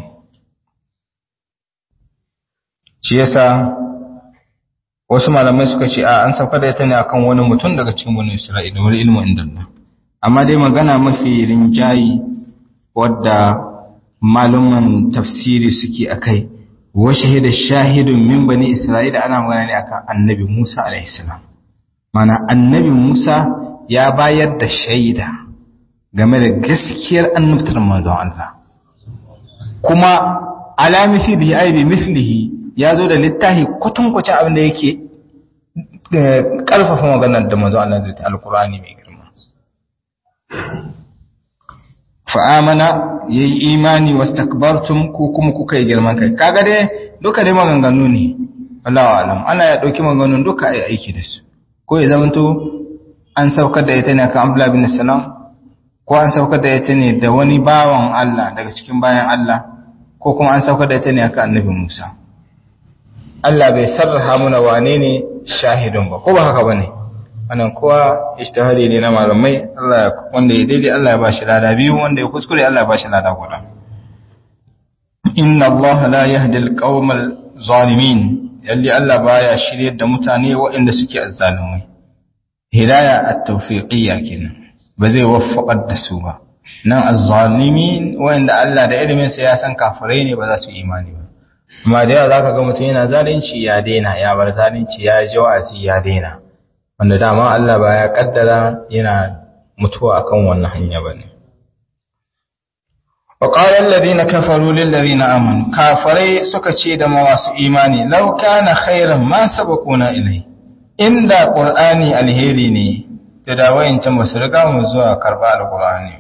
shi yasa wasu malamai suka ce an sauka da ita ne akan wani mutum daga cikin bani Isra'ila wani ilmu inda Allah amma dai magana mafi rinjayi wadda maluman tafsiri suke akai wa shahida shahidun min bani isra'ila ana magana ne akan annabi Musa alaihi salam. Mana annabi Musa ya bayar da shaida game da gaskiyar annabtar manzon Allah, kuma ala mislihi ay bi mislihi ya zo da littafi kwatankwacin abin da yake karfafa maganar da manzon Allah da alqur'ani mai girma. Fa amana yayi imani wastakbartum ku kuma kuka yi girman kai. Kaga dai duka dai maganganu ne, Allahu alam, ana ya dauki maganganun duka ai aiki da su, ko ya zamanto an saukar da ita ne kan Abdullah bin Salam, ko an saukar da ita ne da wani bawan Allah daga cikin bayan Allah, ko kuma an saukar da ita ne kan Annabi Musa. Allah bai sarraha muna wane ne shahidun ba, ko ba haka bane? Wannan kowa ijtihadi ne na malamai. Allah wanda ya daidai Allah ya bashi lada biyu, wanda ya kuskure Allah ya bashi lada guda. Inna Allah la yahdi al-qawmal zalimin, yalli Allah baya shiryar da mutane waɗanda suke azzalumai. Hidaya at-tawfiqiyya kenan, ba zai waffaqar da su ba. Nan az-zalimin waɗanda Allah da ilimin sa ya san kafirai ne ba za su imani ba. Amma da yawa zaka ga mutum yana zalunci ya daina, ya bar zalunci ya ji wa'azi ya daina. Wanda dama Allah ba ya kaddara yana mutuwa akan wannan hanya bane. Wa qala alladhina kafaru lil ladina amanu, kafirai suka ce da mawasu imani, law kana khairan ma sabaquna ilai. Inda qur'ani alheri ne, to da wayancan ba su riga mu zuwa karba alqur'ani.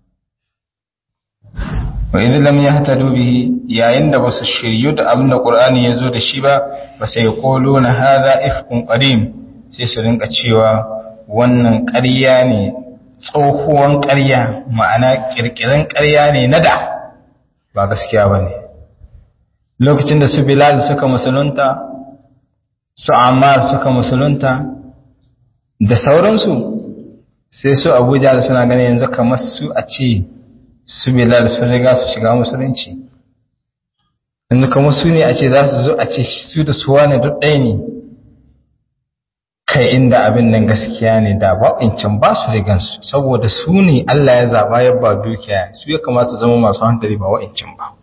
Wa idh lam yahtadu bihi, yayin da basu shiryu da abin da qur'ani yazo da shi ba, ba sai quluna hadha ifkun qadim, sai su rinka cewa wannan ƙarya ne, tsohuwan ƙarya, ma'ana ƙirƙirin ƙarya ne na da, ba gaskiya ba ne. Lokacin da su Bilal suka musulunta, su Ammar suka musulunta, da sauransu, sai su Abuja da suna ganin yanzu kamar su a ce su Bilal sun riga su shiga musulunci. Yanzu kamar su ne a ce za su zo a ce su da suwa ne duk ɗaya ne. Kai inda abin nan gaskiya ne da ba'incan ba su rigansu, saboda su ne Allah ya zaba ya ba dukiya, su ya kamata zama masu hankali ba wa'incan ba.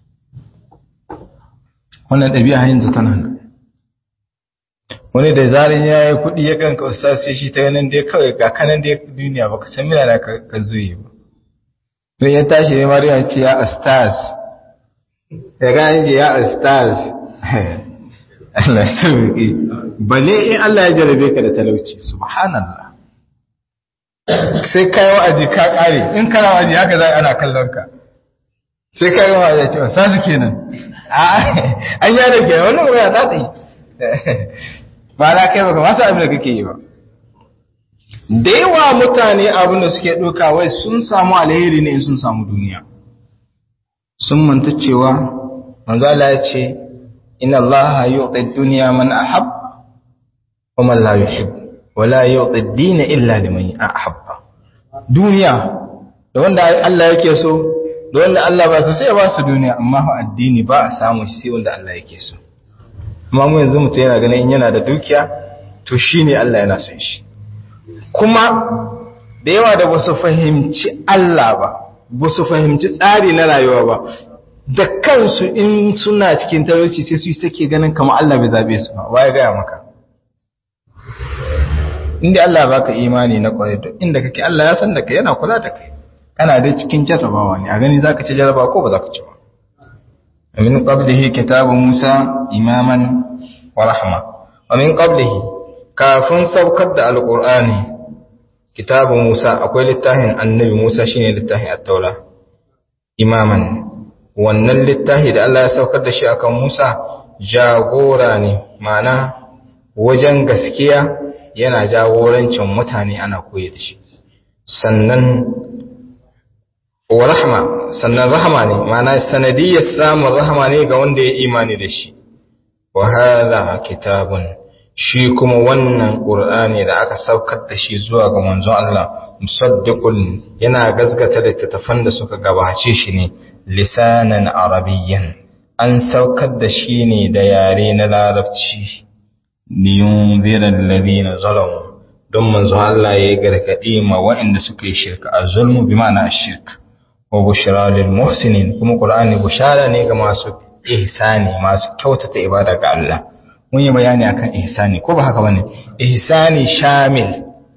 Wannan ɗabi'a hanyar ta tana nan. Wani da zarin ya yi kuɗi ya ganka ustaz sai shi ta ganin dai kawai ga kanan dai duniya ba ka san mina da ka zuye ba. Don ya tashi ne Mariya ce ya ustaz, ya gani ce ya ustaz. Allah ya sauke. Bale in Allah ya jarabe ka da talauci, subhanallah. Sai kai wa'azi ka kare, in kana wa'azi haka zai ana kallon ka. Sai kai wa'azi ya ce ustaz kenan. An yare kenan, wannan waya ta tsaye. Ba na kai baka masu abin da kake yi ba. Da yawa mutane abin da suke ɗauka wai sun samu alheri ne in sun samu duniya. Sun manta cewa manzo Allah ya ce inna Allah yu'ti ad-dunya man ahab wa man la yuhib wa la yu'ti ad-din illa liman ahabba. Duniya da wanda Allah yake so da wanda Allah ba so sai ya ba su duniya, amma addini ba a samu shi sai wanda Allah yake so. Amma mu yanzu mutum yana ganin yana da dukiya to shine Allah yana son shi. Kuma da yawa da ba su fahimci Allah ba su fahimci tsari na rayuwa ba, da kansu in suna cikin talauci sai su take ganin kamar Allah bai zabe su ba. Waye gaya maka? Inda Allah baka imani na kwarai to inda kake Allah ya san da kai, yana kula da kai. Kana dai cikin jarrabawa ne, a gani zaka ci jarraba ko ba zaka ci ba. Min qablihi kitabu Musa imaman wa rahma. Wa min qablihi kafin saukar da alqur'ani kitabu Musa akwai littafin annabi Musa shine littafin at-Taura. Imaman, wannan littafi da Allah ya saukar da shi akan Musa jagora ne, ma'ana wajen gaskiya yana jagorancin mutane ana koyi da shi. Sannan wa rahma, sannan rahama ne, ma'ana sanadiyyar samun rahama ne ga wanda ya imani da shi. Wa hadha kitabun, shi kuma wannan Qur'ani da aka saukar da shi zuwa ga manzon Allah musaddiqun, yana gazgata da littattafan da suka gabace shi ne, lisanan arabiyyan, an saukar da shi ne da yare na larabci, liyunzira alladhina zalamu, don manzo Allah ya gargadi ma waɗanda suka yi shirka az-zulmu bi ma'ana ash-shirk wa bushra lil muhsinin kuma Qur'ani bushara ne ga masu ihsani masu kyautata ibada ga Allah mun yi bayani akan ihsani ko ba haka bane ihsani shamil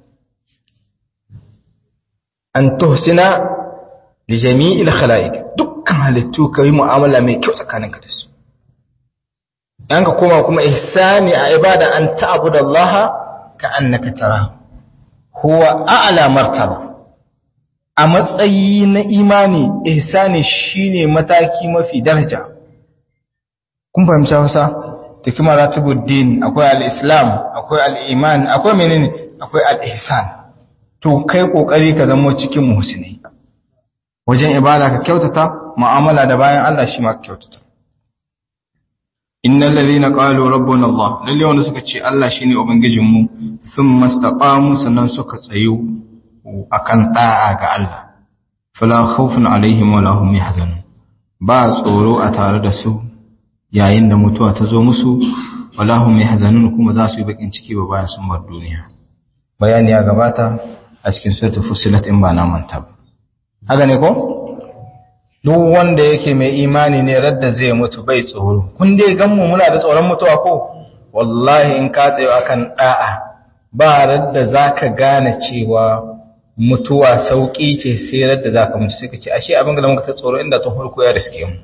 an tuhsina li jami'il khalaiq dukkan halittu kai mu'amala mai kyau tsakaninka da su an ka koma kuma ihsani a ibada an ta'budallaha ka annaka tarahu huwa a'la martaba a matsayi na imani ihsani shine mataki mafi daraja kun fahimci Hausa ta kuma ratibuddin akwai al-islam akwai al-iman akwai menene akwai al-ihsan to kai kokari ka zama cikin muhsini wajen ibada ka kyautata mu'amala da bayan Allah shi ma ka kyautata innal ladhina qalu rabbuna Allah lalle wanda suka ce Allah shine ubangijin mu thumma istaqamu sannan suka tsayu akan da'a ga Allah fala khawfun alaihim wala hum yahzanun ba tsoro a tare da su yayin da mutuwa ta zo musu wala hum yahzanun kuma za su yi bakin ciki ba bayan sun bar duniya bayani ya gabata a cikin suratul fussilat in ba na manta ba haka ne ko duk wanda yake mai imani ne radda zai mutu bai tsoro kun dai ganmu muna da tsoron mutuwa ko wallahi in ka tsayo akan da'a ba radda zaka gane cewa mutuwa sauki ce sai radda zaka mutu sai ka ce ashe abin da muka ta tsoro inda tun farko ya riske mu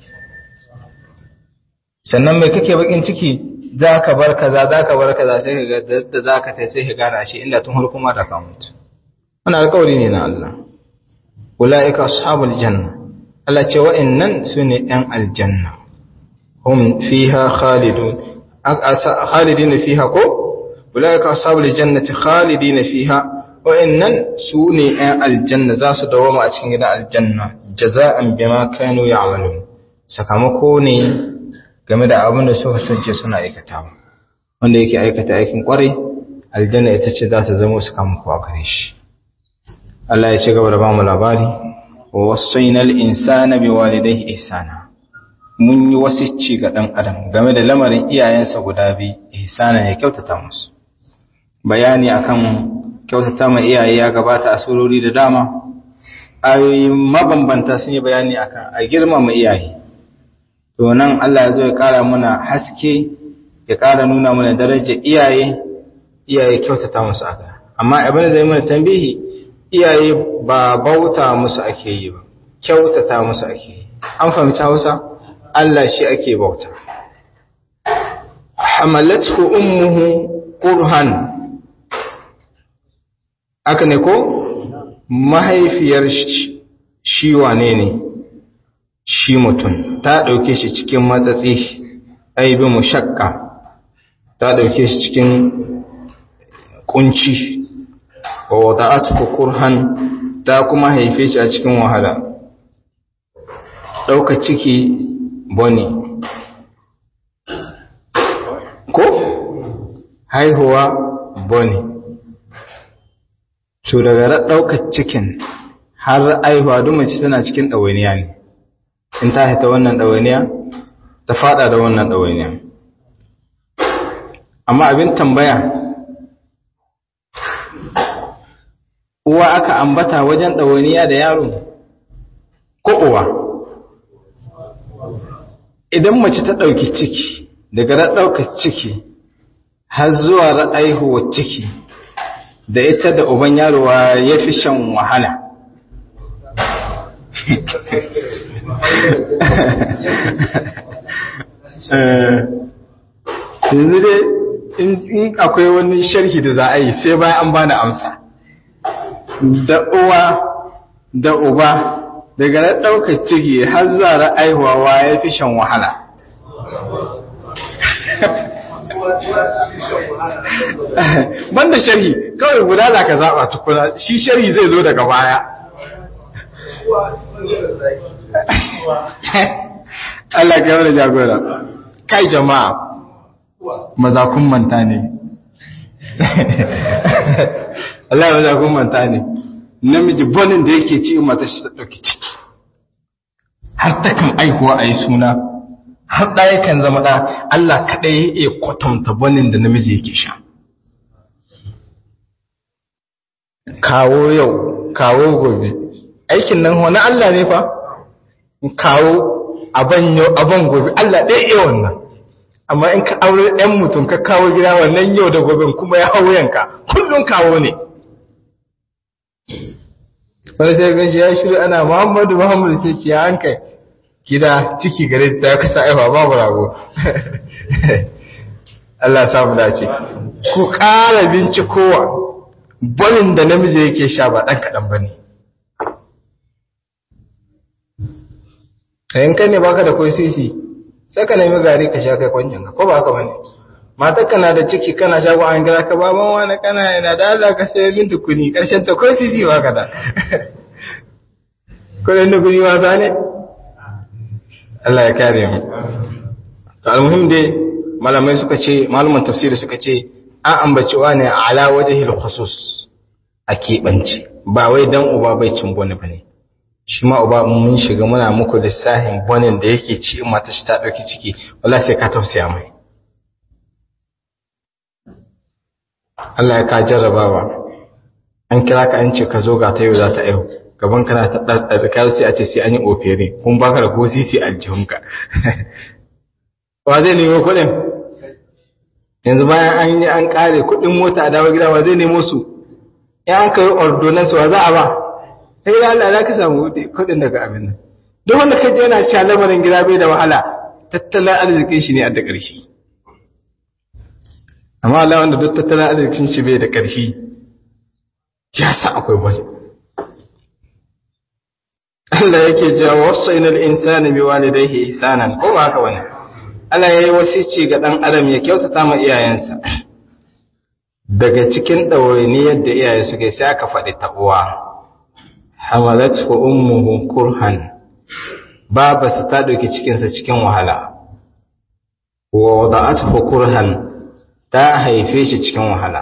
sannan mai kake bakin ciki zaka bar kaza sai ka ga da zaka tai sai ka gane ashe inda tun farko ma da ka mutu wannan alƙawari ne na Allah ulaika ashabul janna Allah ce wa'annan sune ɗan aljanna hum fiha khalidin fiha ko ulaika ashabul jannati khalidin fiha wa'annan sune ɗan aljanna za su dawoma a cikin gidan aljanna jaza'an bima kanu ya'malun sakamako ne game da abin da suka sance suna aikatawa wanda yake aikata aikin kwarai aljanna ita ce za ta zama sakamako a gare shi Allah ya ci gaba da ba mu labari ووصينا الإنسان بوالديه إحسانا mun yi wasicci ga ɗan adam game da lamarin iyayensa guda biyu ihsana ya kyautata musu bayani akan kyautata ma iyaye ya gabata a surori da dama ayoyi mabambanta sun yi bayani akan a girmama iyaye to nan Allah ya zo ya ƙara mana haske ya ƙara nuna mana darajar iyaye kyautata musu aka amma abin da zai mana tambihi iyaye ba bauta musu ake yi ba kyautata musu ake yi an fahimci Hausa Allah shi ake bauta hamalathu ummuhu qurhan aka ne ko mahaifiyar shi wane ne shi mutum ta dauke shi cikin matsatsi aibi mushakka ta dauke shi cikin kunci wa wada'atuhu kurhan ta kuma haife shi a cikin wahala dauka ciki bone ko haihuwa bone to daga dauka cikin har aihuwa duk mace tana cikin dawainiya ne in ta haita wannan dawainiya ta fada da wannan dawainiya amma abin tambaya uwa aka ambata wajen ɗawainiya da yaro ko uwa idan mace ta ɗauki ciki daga ɗaukar ciki har zuwa ra'aihuwar ciki da ita da uban yaro ya fi shan wahala yanzu dai in akwai wani sharhi da za a yi sai bayan an bani amsa da uwa da uba daga na ɗaukar ciki har zuwa ra'aihuwa ya fi shan wahala banda sharhi kawai guda za ka zaɓa tukuna shi sharhi zai zo daga baya Allah ka yawon jagora kai jama'a maza kun manta ne Allah ya zagun manta ne namiji bonin da yake ci mata shi ta dauki ciki har ta kan aihuwa ayi suna har da yakan zama da Allah kadai ya kwatanta bonin da namiji yake sha kawo yau kawo gobe aikin nan wani Allah ne fa kawo aban gobe Allah ɗaya iya wannan amma in ka aure ɗan mutum ka kawo gida wannan yau da gobe kuma ya hau yanka kullum kawo ne wani sai ganshi ya shiru ana Muhammadu sai ce ya hankai gida ciki gare ta kasa aiwa babu rago Allah samu dace ku ƙara bincikowa bolin da namiji yake sha ba ɗan kaɗan ba ne kayan kai ne baka da kwai sisi sai ka nemi gari ka sha kai kwanjinka ko ba haka ba ne matakka na da ciki kana sha an gira ka ba man wani kana yana da Allah ka sai min tukuni ƙarshen ta kwai sisi ba ka da kudin tukuni wasa ne Allah ya kare mu to almuhim dai malamai suka ce malaman tafsiri suka ce an ambaci wani ala wajhil khusus a keɓance ba wai dan uba bai cin bone bane shi ma uba mun shiga muna muku lissahin bonin da yake ci in mata shi ta dauki ciki wallahi sai ka tausaya mai Allah ya ka jarrabawa an kira ka an ce ka zo ga ta yau za ta aihu gaban kana ta da kai sai a ce sai an yi opere kun baka da ko sisi aljihunka wa zai nemo kuɗin yanzu bayan an yi an kare kuɗin mota a dawo gida wa zai nemo su ya an kai ordonansu wa za a ba sai da Allah ka samu kuɗin daga abin nan duk wanda kaje yana cewa lamarin gida bai da wahala tattalin arzikin shi ne a da ƙarshe amma Allah wanda duk tattalin arzikin shi bai da ƙarfi ya sa akwai wani Allah yake cewa wasainal insana biwalidayhi ihsanan ko ba haka wani Allah yayi wasici ga dan adam ya kyautata ma iyayensa daga cikin dawainiyar da iyaye suke sai aka faɗi ta uwa hamalathu ummuhu kurhan babarsa ta dauki cikin sa cikin wahala wa wada'athu kurhan ta haife shi cikin wahala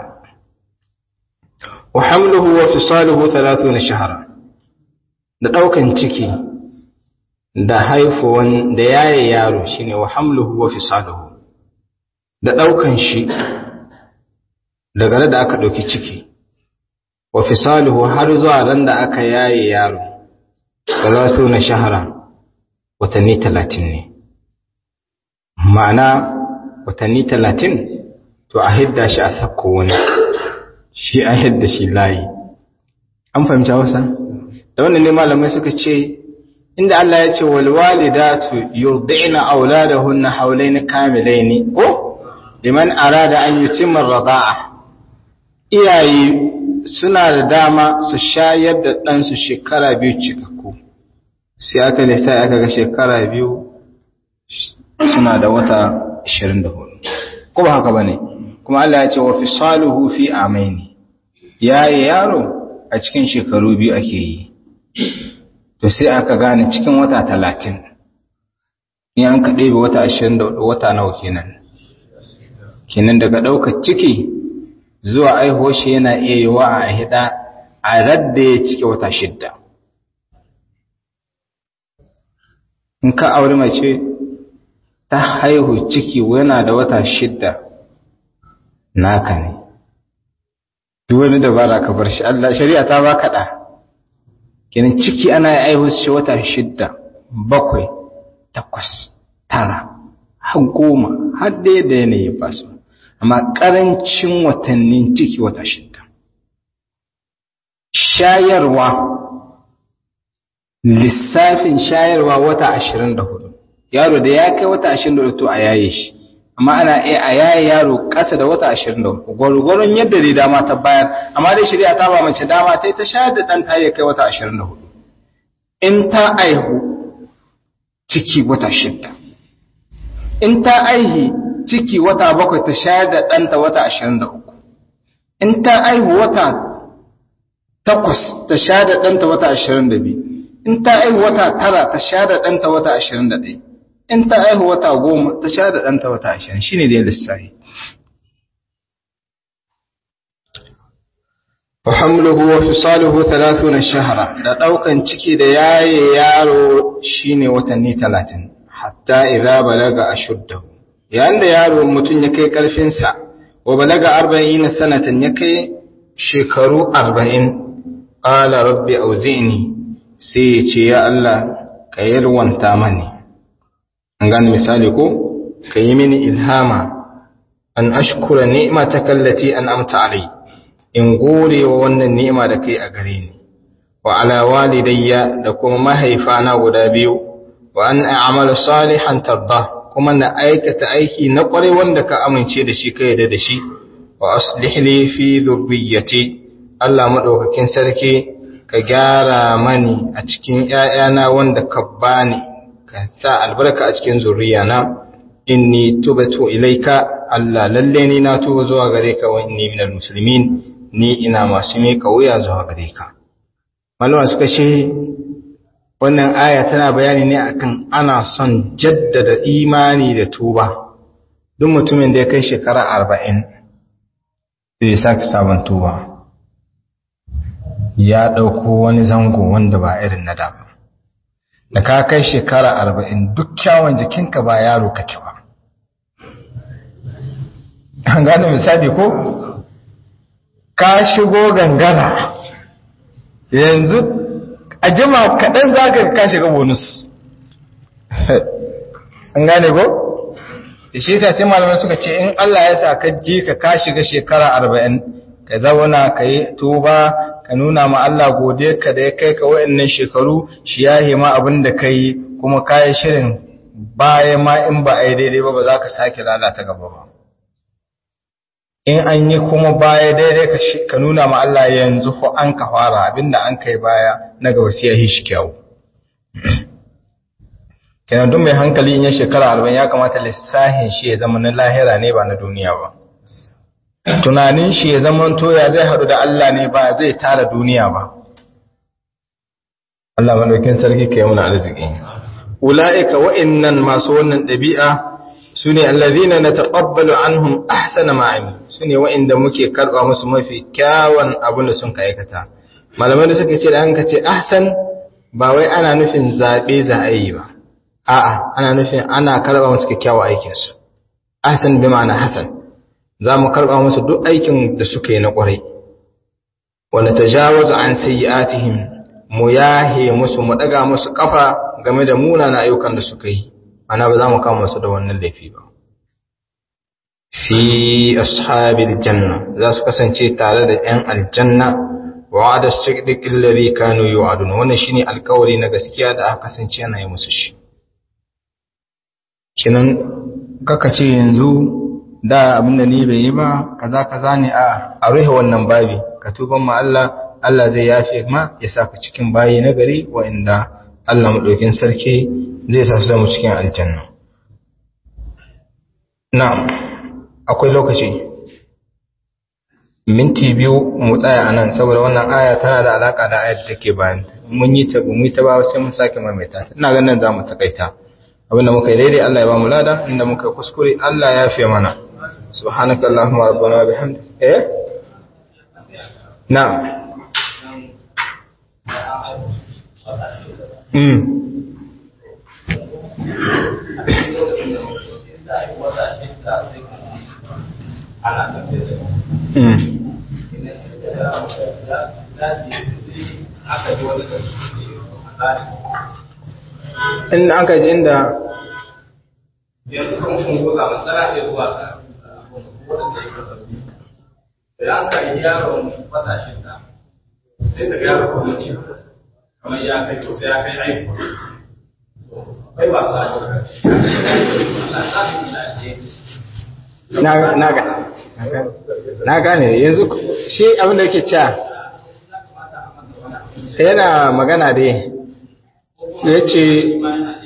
wa hamluhu wa fisaluhu 30 shahra da daukan ciki da haifuwan da yaye yaro shine wa hamluhu wa fisaluhu da daukan shi daga da aka dauki ciki wa fisaluhu har zuwa ran da aka yaye yaro 30 shahra watanni 30 ne ma'ana watanni 30 to a hidda shi a sakko wani shi a hidda shi layi an fahimci wasa da wannan ne malamai suka ce inda Allah ya ce wal walidatu yurdi'na auladahunna hawlayn kamilayn ko liman arada an yutimma ar-rida'a iyaye suna da dama su shayar da dan su shekara biyu cikakku sai aka lissa aka ga shekara biyu suna da wata 24 ko ba haka bane kuma Allah ya ce wa fisaluhu fi amaini yayi yaro a cikin shekaru biyu ake yi to sai aka gane cikin wata 30 in an kaɗe bi wata 24 wata nawa kenan daga ɗaukar ciki zuwa aihuwar shi yana iya yi wa a hida a radda ya cike wata 6 in ka aure mace ta haihu ciki yana da wata 6 naka ne duk wani dabara ka bar shi Allah shari'a ta baka da kenan ciki ana aihu shi wata 6 7 8 9 har 10 har da yanayi ba su amma karancin watannin ciki wata 6 shayarwa lissafin shayarwa wata 24 yaro da ya kai wata 24 to a yaye shi amma ana a yaye yaro ƙasa da wata 24 gwargwaron yadda dai dama ta bayar amma dai shari'a ta ba mace dama ta shayar da ɗan ta ya kai wata 24 in ta aihu ciki wata 6 in ta aihi ciki wata 7 ta shayar da ɗanta wata 23 in ta aihu wata 8 ta shayar da ɗanta wata 22 in ta aihu wata 9 ta shayar da ɗanta wata 21 in ta aihu wata 10 ta sha da ɗanta wata 20 shine dai lissafi wa hamluhu wa fisaluhu 30 shahra da daukan ciki da yaye yaro shine watanni 30 hatta idza balaga ashuddahu yayin da yaro mutun ya kai karfin sa wa balaga 40 sanatan ya kai shekaru 40 qala rabbi auzi'ni sai ya ce ya Allah ka yarwanta mani an gane misali ko ka yi mini ilhama an ashkura ni'mataka allati an'amta alai in gode wa wannan ni'ima da kai a gare ni wa ala walidayya da kuma mahaifana guda biyu wa an a'malu salihan tarda kuma na aikata aiki na kware wanda ka amince da shi ka yarda da shi wa aslih li fi dhurriyyati Allah madaukakin sarki ka gyara mani a cikin ƴaƴana wanda ka bani ka sa albarka a cikin zuriyana inni tubatu ilaika Allah lalle ni na tuba zuwa gare ka wa inni minal muslimin ni ina masu miƙa wuya zuwa gare ka malama suka ce wannan aya tana bayani ne akan ana son jaddada imani da tuba duk mutumin da ya kai shekara 40 sai sake sabon tuba ya dauko wani zango wanda ba irin na da ba da ka kai shekara 40 duk kyawun jikinka ba yaro kake ba an gane misali ko ka shigo gangara yanzu a jima kaɗan za ka shiga bonus an gane ko? shi ta sai malamai suka ce in Allah ya sa ka ji ka shiga shekara 40 ka zauna ka yi tuba ka nuna ma Allah gode ka da ya kai ka wa'annan shekaru shi ya hima abin da ka yi kuma ka yi shirin baya ma in ba a yi daidai ba za ka sake lalata gaba ba in an yi kuma baya daidai ka nuna ma Allah yanzu ko an ka fara abinda an kai baya na ga wasiya shi kyau kenan duk mai hankali in ya shekara 40 ya kamata lissahin shi ya zama na lahira ne ba na duniya ba tunanin shi ya zama toya zai haɗu da Allah ne ba zai tara duniya ba Allah madaukin sarki kai muna arziki ulaika wa'innan masu wannan ɗabi'a sune allazina nataqabbalu anhum ahsana ma amil sune wa'inda muke karba musu mafi kyawun abin da sun aikata malamai da suka ce da an ka ce ahsan ba wai ana nufin zabe za a yi ba a'a ana nufin ana karba musu kyakkyawan aikin su ahsan bi ma'ana hasan zamu karba musu duk aikin da suka yi na kwarai wa natajawazu an sayyi'atihim mu yahe musu mu daga musu kafa game da munanan ayyukan da suka yi ana ba za mu kama su da wannan laifi ba fi ashabil janna za su kasance tare da ƴan aljanna wa'ada as-siddiq alladhi kanu yu'adun wannan shine alƙawari na gaskiya da aka kasance ana yi musu shi kinan kaka ce yanzu da abinda ni bai yi ba kaza ne a ruhe wannan babi ka tuban ma Allah zai yafe ma ya saka cikin bayi na gari wa'inda Allah madaukin sarki zai sa su zama cikin aljanna na'am akwai lokaci minti 2 mu tsaya anan saboda wannan aya tana da alaka da ayar da take bayan mun yi ta ba sai mun sake maimaita ina ganin nan zamu takaita abinda muka yi daidai Allah ya ba mu lada inda muka kuskure Allah ya yafe mana subhanakallahumma rabbana wa bihamdika na'am in aka ji inda yanzu kan kun goza matsala ke zuwa da an ka yi yaron fatashin da sai ta gyara kwanci kamar ya kai to sai ya kai aiki kai ba su na gane yanzu shi abinda yake cewa yana magana dai ya ce